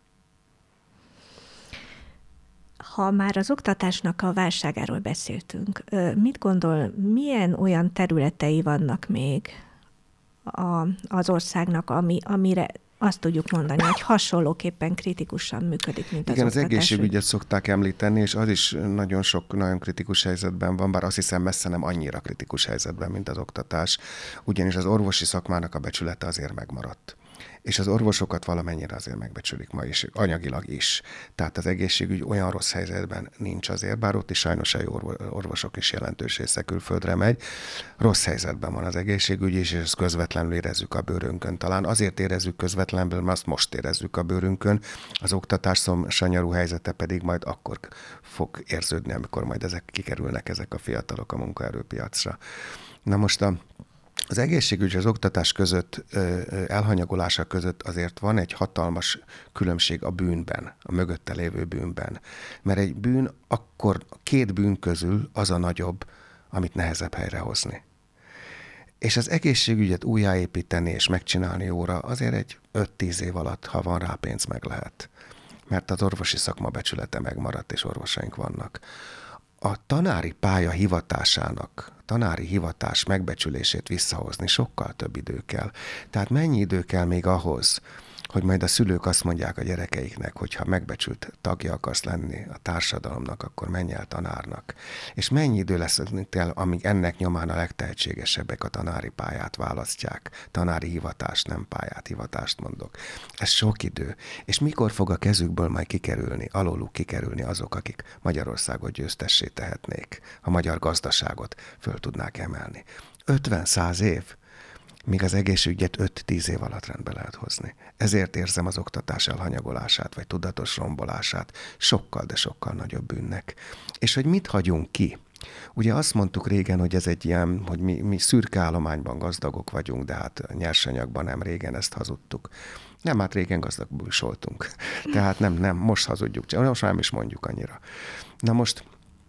Ha már az oktatásnak a válságáról beszéltünk, mit gondol, milyen olyan területei vannak még az országnak, amire azt tudjuk mondani, hogy hasonlóképpen kritikusan működik, mint az
igen,
oktatás?
Az egészségügyet szokták említeni, és az is nagyon kritikus helyzetben van, bár azt hiszem messze nem annyira kritikus helyzetben, mint az oktatás, ugyanis az orvosi szakmának a becsülete azért megmaradt. És az orvosokat valamennyire azért megbecsülik ma is, anyagilag is. Tehát az egészségügy olyan rossz helyzetben nincs azért, bár ott is sajnos a jó orvosok is jelentős része külföldre megy. Rossz helyzetben van az egészségügy is, és ezt közvetlenül érezzük a bőrünkön. Talán azért érezzük közvetlenül, mert azt most érezzük a bőrünkön. Az oktatás sanyarú helyzete pedig majd akkor fog érződni, amikor majd kikerülnek ezek a fiatalok a munkaerőpiacra. Na most az egészségügy és az oktatás között, elhanyagolása között azért van egy hatalmas különbség a bűnben, a mögötte lévő bűnben. Mert egy bűn akkor két bűn közül az a nagyobb, amit nehezebb helyrehozni. És az egészségügyet újjáépíteni és megcsinálni jóra azért egy 5-10 év alatt, ha van rá pénz, meg lehet. Mert az orvosi szakma becsülete megmaradt, és orvosaink vannak. A tanári pálya hivatásának, tanári hivatás megbecsülését visszahozni sokkal több idő kell. Tehát mennyi idő kell még ahhoz, hogy majd a szülők azt mondják a gyerekeiknek, hogy ha megbecsült tagja akarsz lenni a társadalomnak, akkor menj el tanárnak. És mennyi idő lesz, amíg ennek nyomán a legtehetségesebbek a tanári pályát választják. Tanári hivatást, nem pályát, hivatást mondok. Ez sok idő. És mikor fog a kezükből majd kikerülni, alóluk kikerülni azok, akik Magyarországot győztessé tehetnék, a magyar gazdaságot föl tudnák emelni. 50-100 év? Míg az egészségügyet 5-10 év alatt rendbe lehet hozni. Ezért érzem az oktatás elhanyagolását, vagy tudatos rombolását sokkal, de sokkal nagyobb bűnnek. És hogy mit hagyunk ki? Ugye azt mondtuk régen, hogy ez egy ilyen, hogy mi szürke állományban gazdagok vagyunk, de hát nyersanyagban nem, régen ezt hazudtuk. Nem, hát régen gazdagból is voltunk. Tehát nem, most hazudjuk, most nem is mondjuk annyira. Na most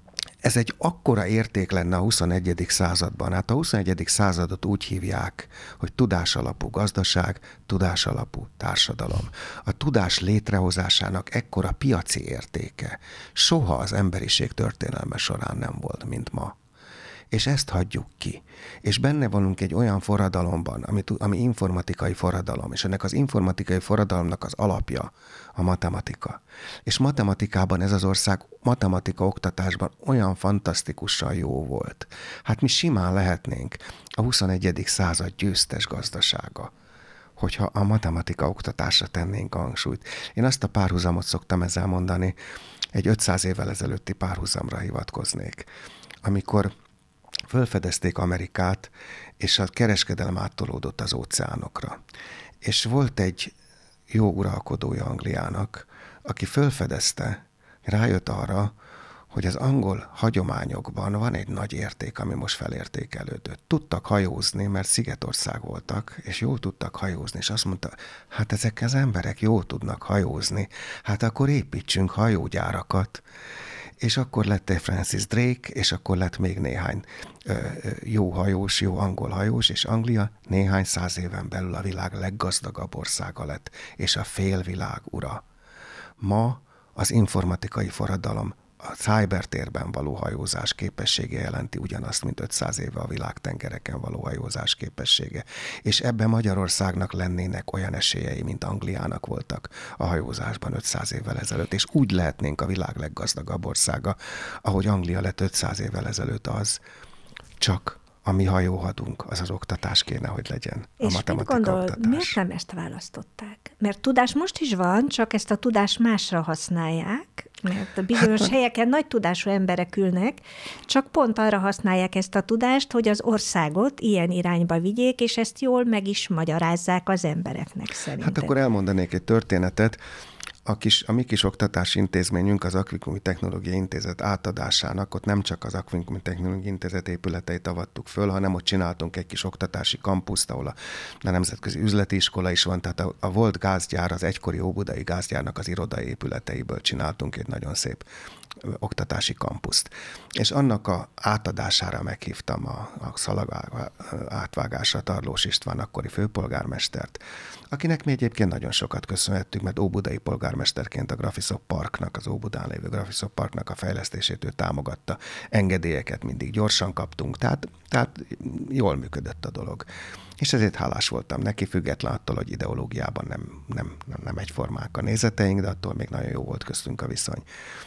ez egy akkora érték lenne a 21. században. Hát a 21. századot úgy hívják, hogy tudásalapú gazdaság, tudásalapú társadalom. A tudás létrehozásának ekkora piaci értéke soha az emberiség történelme során nem volt, mint ma. És ezt hagyjuk ki. És benne vanunk egy olyan forradalomban, ami informatikai forradalom, és ennek az informatikai forradalomnak az alapja a matematika. És matematikában ez az ország matematika oktatásban olyan fantasztikusan jó volt. Hát mi simán lehetnénk a 21. század győztes gazdasága, hogyha a matematika oktatásra tennénk a hangsúlyt. Én azt a párhuzamot szoktam ezzel mondani, egy 500 évvel ezelőtti párhuzamra hivatkoznék, amikor fölfedezték Amerikát, és a kereskedelem áttolódott az óceánokra. És volt egy jó uralkodója Angliának, aki fölfedezte, rájött arra, hogy az angol hagyományokban van egy nagy érték, ami most felértékelődött. Tudtak hajózni, mert szigetország voltak, és jól tudtak hajózni, és azt mondta, hát ezek az emberek jól tudnak hajózni, hát akkor építsünk hajógyárakat. És akkor lett egy Francis Drake, és akkor lett még néhány jó hajós, jó angol hajós, és Anglia néhány 100 éven belül a világ leggazdagabb országa lett, és a félvilág ura. Ma az informatikai forradalom a cybertérben való hajózás képessége jelenti ugyanazt, mint 500 éve a világtengereken való hajózás képessége. És ebben Magyarországnak lennének olyan esélyei, mint Angliának voltak a hajózásban 500 évvel ezelőtt, és úgy lehetnénk a világ leggazdagabb országa, ahogy Anglia lett 500 évvel ezelőtt az, csak a mi hajóhadunk, az az oktatás kéne, hogy legyen.
És
a matematika
mit gondol,
oktatás.
miért nem ezt választották? Mert tudás most is van, csak ezt a tudást másra használják, mert bizonyos helyeken nagy tudású emberek ülnek, csak pont arra használják ezt a tudást, hogy az országot ilyen irányba vigyék, és ezt jól meg is magyarázzák az embereknek szerintem.
Hát akkor elmondanék egy történetet. A mi kis oktatási intézményünk, az Akvikumi Technológiai Intézet átadásának, ott nem csak az Akvikumi Technológiai Intézet épületeit avattuk föl, hanem ott csináltunk egy kis oktatási kampuszt, ahol a Nemzetközi Üzleti Iskola is van, tehát a volt gázgyár, az egykori óbudai gázgyárnak az irodai épületeiből csináltunk egy nagyon szép oktatási kampuszt. És annak a átadására meghívtam a szalag átvágásra Tarlós István akkori főpolgármestert, akinek mi egyébként nagyon sokat köszönhettük, mert óbudai polgármesterként a Graphisoft Parknak, az Óbudán lévő Graphisoft Parknak a fejlesztését ő támogatta. Engedélyeket mindig gyorsan kaptunk, tehát jól működött a dolog. És ezért hálás voltam neki, független attól, hogy ideológiában nem egyformák a nézeteink, de attól még nagyon jó volt köztünk a viszony.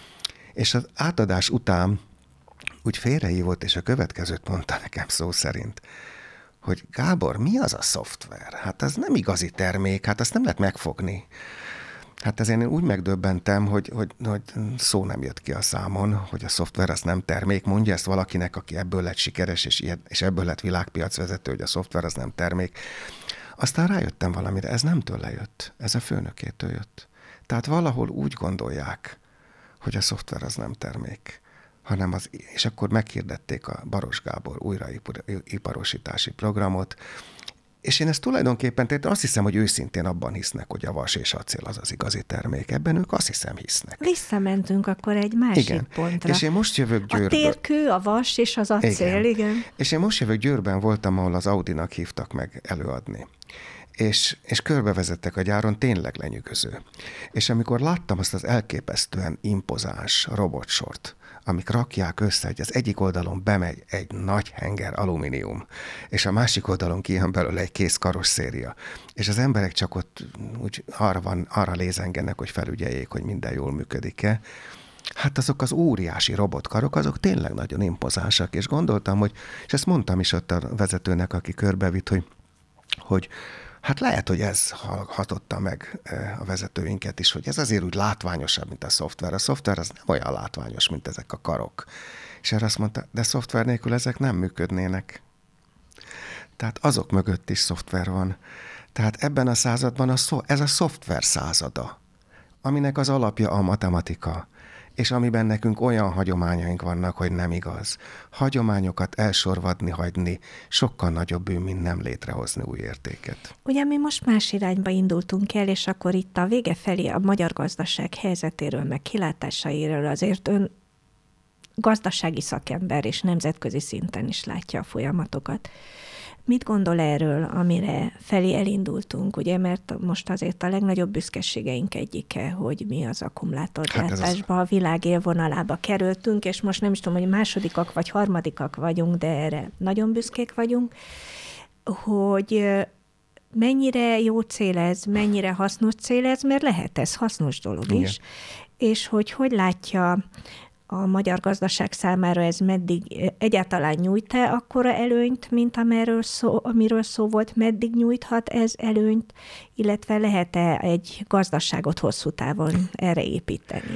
És az átadás után úgy félrehívott, és a következőt mondta nekem szó szerint, hogy Gábor, mi az a szoftver? Hát ez nem igazi termék, hát azt nem lehet megfogni. Hát ezért én úgy megdöbbentem, hogy szó nem jött ki a számon, hogy a szoftver az nem termék. Mondja ezt valakinek, aki ebből lett sikeres, és ebből lett világpiacvezető, hogy a szoftver az nem termék. Aztán rájöttem valamire, ez nem tőle jött, ez a főnökétől jött. Tehát valahol úgy gondolják, hogy a szoftver az nem termék, hanem és akkor meghirdették a Baros Gábor újraiparosítási programot, és én ezt tulajdonképpen azt hiszem, hogy őszintén abban hisznek, hogy a vas és acél az az igazi termék. Ebben ők azt hiszem hisznek.
Visszamentünk akkor egy másik pontra.
És én most jövök Győrből.
A térkő, a vas és az acél, igen.
És én most jövök Győrben voltam, ahol az Audinak hívtak meg előadni. És körbevezettek a gyáron, tényleg lenyűgöző. És amikor láttam azt az elképesztően impozáns robotsort, amik rakják össze, hogy az egyik oldalon bemegy egy nagy henger alumínium, és a másik oldalon kijön belőle egy kész karosszéria. És az emberek csak ott úgy arra lézengenek, hogy felügyeljék, hogy minden jól működik-e. Hát azok az óriási robotkarok, azok tényleg nagyon impozánsak, és gondoltam, és ezt mondtam is ott a vezetőnek, aki körbevitt, hogy hát lehet, hogy ez hatotta meg a vezetőinket is, hogy ez azért úgy látványosabb, mint a szoftver. A szoftver az nem olyan látványos, mint ezek a karok. És erre azt mondta, de szoftver nélkül ezek nem működnének. Tehát azok mögött is szoftver van. Tehát ebben a században ez a szoftver százada, aminek az alapja a matematika, és amiben nekünk olyan hagyományaink vannak, hogy nem igaz. Hagyományokat elsorvadni, hagyni sokkal nagyobb bűn, mint nem létrehozni új értéket.
Ugye mi most más irányba indultunk el, és akkor itt a vége felé a magyar gazdaság helyzetéről, meg kilátásairól azért ön gazdasági szakember és nemzetközi szinten is látja a folyamatokat. Mit gondol erről, amire felé elindultunk, ugye, mert most azért a legnagyobb büszkeségeink egyike, hogy mi az akkumulátorgyártásba, a világ élvonalába kerültünk, és most nem is tudom, hogy másodikak vagy harmadikak vagyunk, de erre nagyon büszkék vagyunk, hogy mennyire jó cél ez, mennyire hasznos cél ez, mert lehet ez hasznos dolog is, igen. És hogy látja a magyar gazdaság számára ez meddig egyáltalán nyújt-e akkora előnyt, mint amiről szó volt, meddig nyújthat ez előnyt, illetve lehet-e egy gazdaságot hosszú távon erre építeni?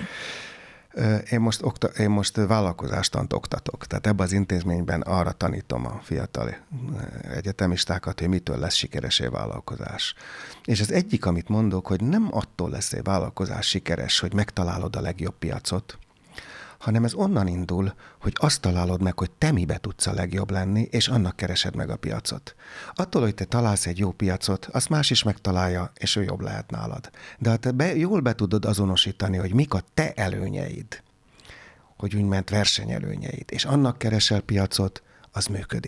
Én most vállalkozástant oktatok, tehát ebben az intézményben arra tanítom a fiatal egyetemistákat, hogy mitől lesz sikeres egy vállalkozás. És az egyik, amit mondok, hogy nem attól lesz egy vállalkozás sikeres, hogy megtalálod a legjobb piacot, hanem ez onnan indul, hogy azt találod meg, hogy te mibe tudsz a legjobb lenni, és annak keresed meg a piacot. Attól, hogy te találsz egy jó piacot, azt más is megtalálja, és ő jobb lehet nálad. De ha te jól be tudod azonosítani, hogy mik a te előnyeid, hogy úgymond versenyelőnyeid, és annak keresel piacot, az működik.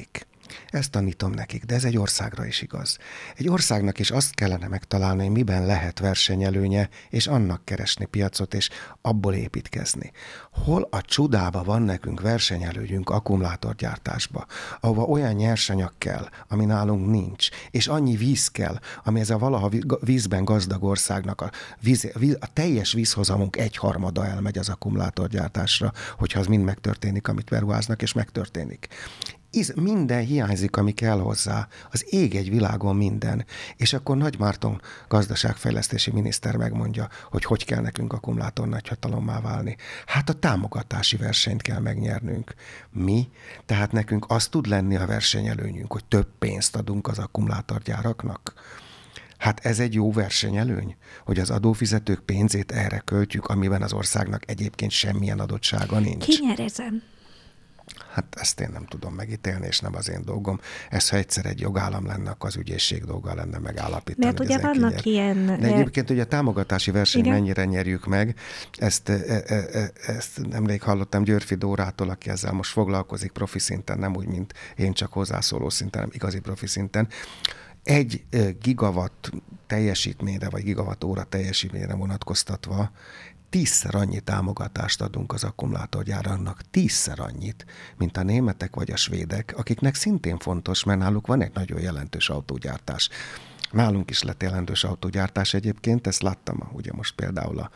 Ezt tanítom nekik, de ez egy országra is igaz. Egy országnak is azt kellene megtalálni, hogy miben lehet versenyelőnye, és annak keresni piacot, és abból építkezni. Hol a csodába van nekünk versenyelőnyünk akkumulátorgyártásba, ahova olyan nyersanyag kell, ami nálunk nincs, és annyi víz kell, ami ez a valaha vízben gazdag országnak a teljes vízhozamunk 1/3 elmegy az akkumulátorgyártásra, hogyha az mind megtörténik, amit beruháznak, és megtörténik. Minden hiányzik, ami kell hozzá. Az ég egy világon minden. És akkor Nagy Márton gazdaságfejlesztési miniszter megmondja, hogy kell nekünk akkumulátor nagyhatalommá válni. Hát a támogatási versenyt kell megnyernünk. Mi? Tehát nekünk az tud lenni a versenyelőnyünk, hogy több pénzt adunk az akkumulátorgyáraknak. Hát ez egy jó versenyelőny, hogy az adófizetők pénzét erre költjük, amiben az országnak egyébként semmilyen adottsága nincs.
Ki nyer ezen?
Hát ezt én nem tudom megítélni, és nem az én dolgom. Ez, ha egyszer egy jogállam lenne, akkor az ügyészség dolga lenne megállapítani.
Mert ugye vannak ilyen...
De egyébként ugye a támogatási verseny
igen?
mennyire nyerjük meg, ezt nemrég hallottam Györfi Dórától, aki ezzel most foglalkozik profi szinten, nem úgy, mint én csak hozzászóló szinten, hanem igazi profi szinten. 1 gigawatt teljesítményre, vagy gigawatt óra teljesítményre vonatkoztatva 10-szer annyi támogatást adunk az akkumulátorgyáraknak, 10-szer annyit, mint a németek vagy a svédek, akiknek szintén fontos, mert náluk van egy nagyon jelentős autógyártás. Nálunk is lett jelentős autógyártás egyébként, ezt láttam ugye most például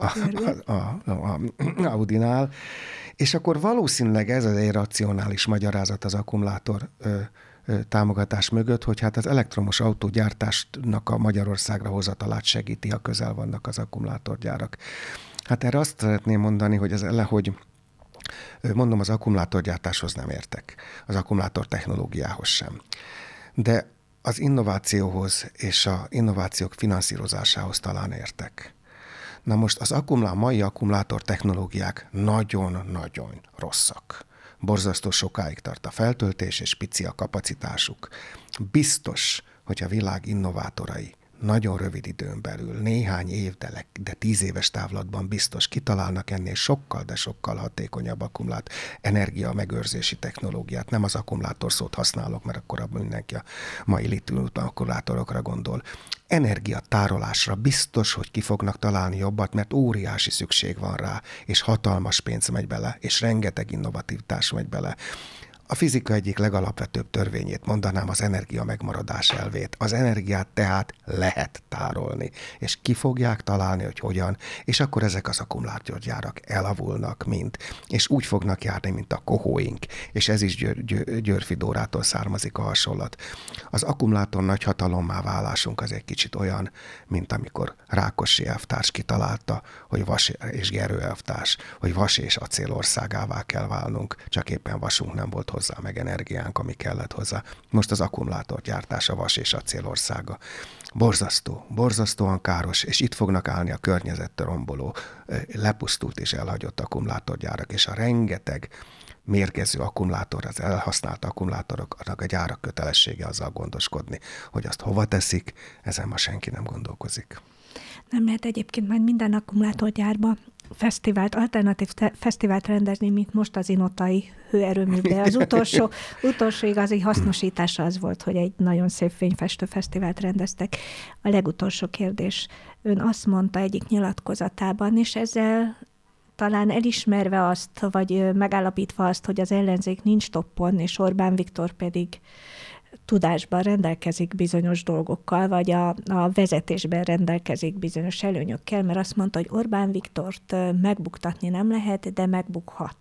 a Audinál, és akkor valószínűleg ez az egy racionális magyarázat az akkumulátor támogatás mögött, hogy hát az elektromos autógyártásnak a Magyarországra hozatalát segíti, ha közel vannak az akkumulátorgyárak. Hát erre azt szeretném mondani, hogy mondom, az akkumulátorgyártáshoz nem értek, az akkumulátor technológiához sem. De az innovációhoz és az innovációk finanszírozásához talán értek. Na most mai akkumulátor technológiák nagyon-nagyon rosszak. Borzasztó sokáig tart a feltöltés, és pici a kapacitásuk. Biztos, hogy a világ innovátorai nagyon rövid időn belül, néhány év, de 10 éves távlatban biztos kitalálnak ennél sokkal, de sokkal hatékonyabb energia megőrzési technológiát. Nem az akkumulátor szót használok, mert akkor mindenki a mai litium akkumulátorokra gondol. Energiatárolásra biztos, hogy ki fognak találni jobbat, mert óriási szükség van rá, és hatalmas pénz megy bele, és rengeteg innovativitás megy bele. A fizika egyik legalapvetőbb törvényét mondanám, az energia megmaradás elvét. Az energiát tehát lehet tárolni, és ki fogják találni, hogy hogyan, és akkor ezek az akkumulátorgyárak elavulnak mind, és úgy fognak járni, mint a kohóink, és ez is Györfi Dórától származik a hasonlat. Az akkumulátor nagyhatalommá válásunk az egy kicsit olyan, mint amikor Rákosi elvtárs kitalálta, hogy Vas és Gerő elvtárs, hogy vas és acél országává kell válnunk, csak éppen vasunk nem volt hozzá, meg energiánk, ami kellett hozzá. Most az akkumulátorgyártás a vas és acél országa. Borzasztóan káros, és itt fognak állni a környezettől romboló, lepusztult és elhagyott akkumulátorgyárak, és a rengeteg mérgező akkumulátor, az elhasznált akkumulátoroknak a gyárak kötelessége azzal gondoskodni, hogy azt hova teszik, ezen ma senki nem gondolkozik.
Nem lehet egyébként majd minden akkumulátorgyárba alternatív fesztivált rendezni, mint most az inotai hőerőműbe. Az utolsó igazi hasznosítása az volt, hogy egy nagyon szép fényfestő fesztivált rendeztek. A legutolsó kérdés. Ön azt mondta egyik nyilatkozatában, és ezzel talán elismerve azt, vagy megállapítva azt, hogy az ellenzék nincs toppon, és Orbán Viktor pedig tudásban rendelkezik bizonyos dolgokkal, vagy a vezetésben rendelkezik bizonyos előnyökkel, mert azt mondta, hogy Orbán Viktort megbuktatni nem lehet, de megbukhat.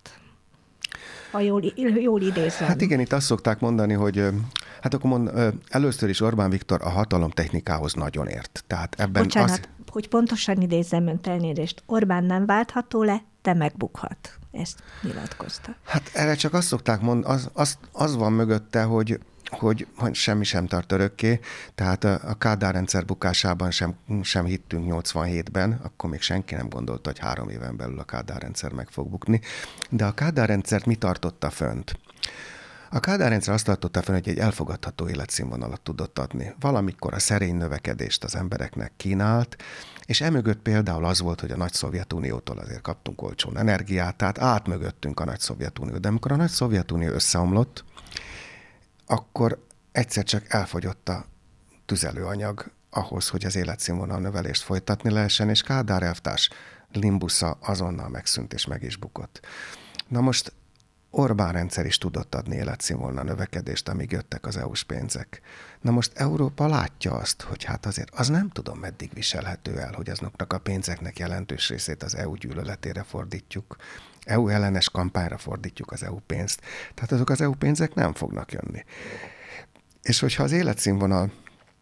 Ha jól idézem.
Hát igen, itt azt szokták mondani, hogy hát akkor először is Orbán Viktor a hatalomtechnikához nagyon ért. Tehát ebben
bocsánat, hogy pontosan idézzem önt, elnézést. Orbán nem váltható le, de megbukhat. Ezt nyilatkozta.
Hát erre csak azt szokták mondani, az van mögötte, hogy semmi sem tart örökké, tehát a Kádár rendszer bukásában sem hittünk 87-ben, akkor még senki nem gondolta, hogy 3 éven belül a Kádár rendszer meg fog bukni. De a Kádár rendszert mi tartotta fönt? A Kádár rendszer azt tartotta fönn, hogy egy elfogadható életszínvonalat tudott adni. Valamikor a szerény növekedést az embereknek kínált, és emögött például az volt, hogy a nagy Szovjetuniótól azért kaptunk olcsón energiát, tehát átmögöttünk a nagy Szovjetunió. De amikor a nagy Szovjetunió összeomlott, akkor egyszer csak elfogyott a tüzelőanyag ahhoz, hogy az életszínvonal növelést folytatni lehessen, és Kádár elvtárs limbusza azonnal megszűnt és meg is bukott. Na most Orbán rendszer is tudott adni életszínvonal növekedést, amíg jöttek az EU-s pénzek. Na most Európa látja azt, hogy hát azért az nem tudom, meddig viselhető el, hogy azoknak a pénzeknek jelentős részét az EU gyűlöletére fordítjuk. EU ellenes kampányra fordítjuk az EU pénzt. Tehát azok az EU pénzek nem fognak jönni. És hogyha az életszínvonal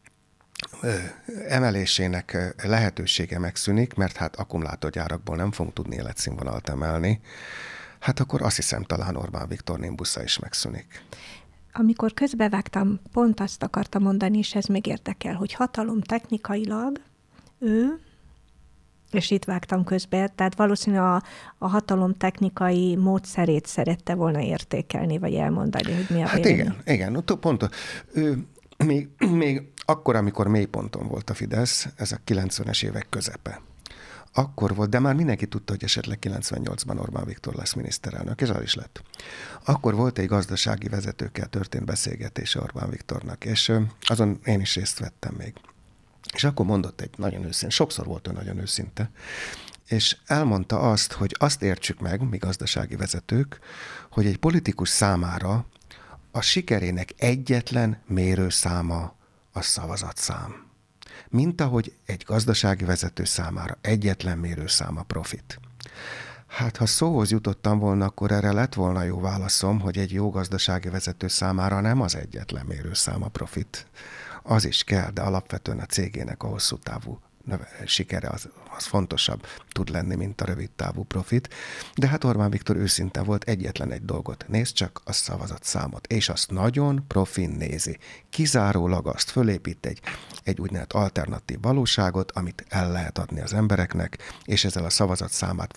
emelésének lehetősége megszűnik, mert hát akkumulátorgyárakból nem fogunk tudni életszínvonalat emelni, hát akkor azt hiszem talán Orbán Viktor nimbusza is megszűnik.
Amikor közbevágtam, pont azt akartam mondani, és ez még érdekel, hogy hatalom technikailag ő, és itt vágtam közbe, tehát valószínűleg a hatalom technikai módszerét szerette volna értékelni, vagy elmondani, hogy mi a vélemény.
Hát igen, pont ő még akkor, amikor mélyponton volt a Fidesz, ez a 90-es évek közepe. Akkor volt, de már mindenki tudta, hogy esetleg 98-ban Orbán Viktor lesz miniszterelnök, és az is lett. Akkor volt egy gazdasági vezetőkkel történt beszélgetése Orbán Viktornak, és azon én is részt vettem még. És akkor mondott egy nagyon őszinte, sokszor volt ő nagyon őszinte, és elmondta azt, hogy azt értsük meg, mi gazdasági vezetők, hogy egy politikus számára a sikerének egyetlen mérőszáma a szavazatszám. Mint ahogy egy gazdasági vezető számára egyetlen mérőszám a profit. Hát, ha szóhoz jutottam volna, akkor erre lett volna jó válaszom, hogy egy jó gazdasági vezető számára nem az egyetlen mérőszám a profit. Az is kell, de alapvetően a cégének a hosszú távú sikere az fontosabb tud lenni, mint a rövid távú profit. De hát Orbán Viktor őszinte volt, egyetlen egy dolgot. Nézd csak a szavazatszámot, és azt nagyon profin nézi. Kizárólag azt fölépít egy úgynevezett alternatív valóságot, amit el lehet adni az embereknek, és ezzel a szavazatszámát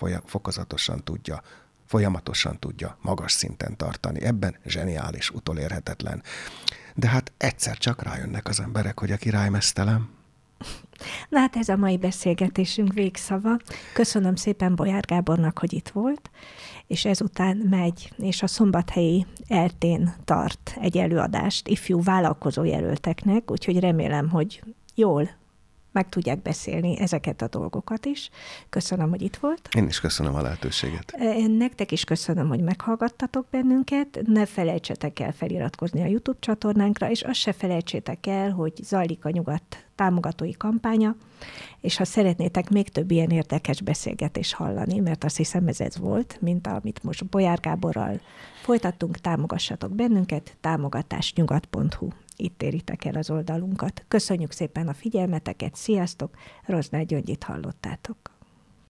folyamatosan tudja magas szinten tartani. Ebben zseniális, utolérhetetlen. De hát egyszer csak rájönnek az emberek, hogy a király meztelen.
Na hát ez a mai beszélgetésünk végszava. Köszönöm szépen Bolyár Gábornak, hogy itt volt, és ezután megy, és a szombathelyi ELTE-n tart egy előadást ifjú vállalkozó jelölteknek, úgyhogy remélem, hogy jól meg tudják beszélni ezeket a dolgokat is. Köszönöm, hogy itt volt.
Én is köszönöm a lehetőséget.
Nektek is köszönöm, hogy meghallgattatok bennünket. Ne felejtsetek el feliratkozni a YouTube csatornánkra, és azt se felejtsétek el, hogy zajlik a Nyugat támogatói kampánya, és ha szeretnétek még több ilyen érdekes beszélgetést hallani, mert azt hiszem ez volt, mint amit most Bolyár Gáborral folytattunk, támogassatok bennünket, támogatásnyugat.hu. Itt éritek el az oldalunkat. Köszönjük szépen a figyelmeteket, sziasztok! Roznár Gyöngyit hallottátok.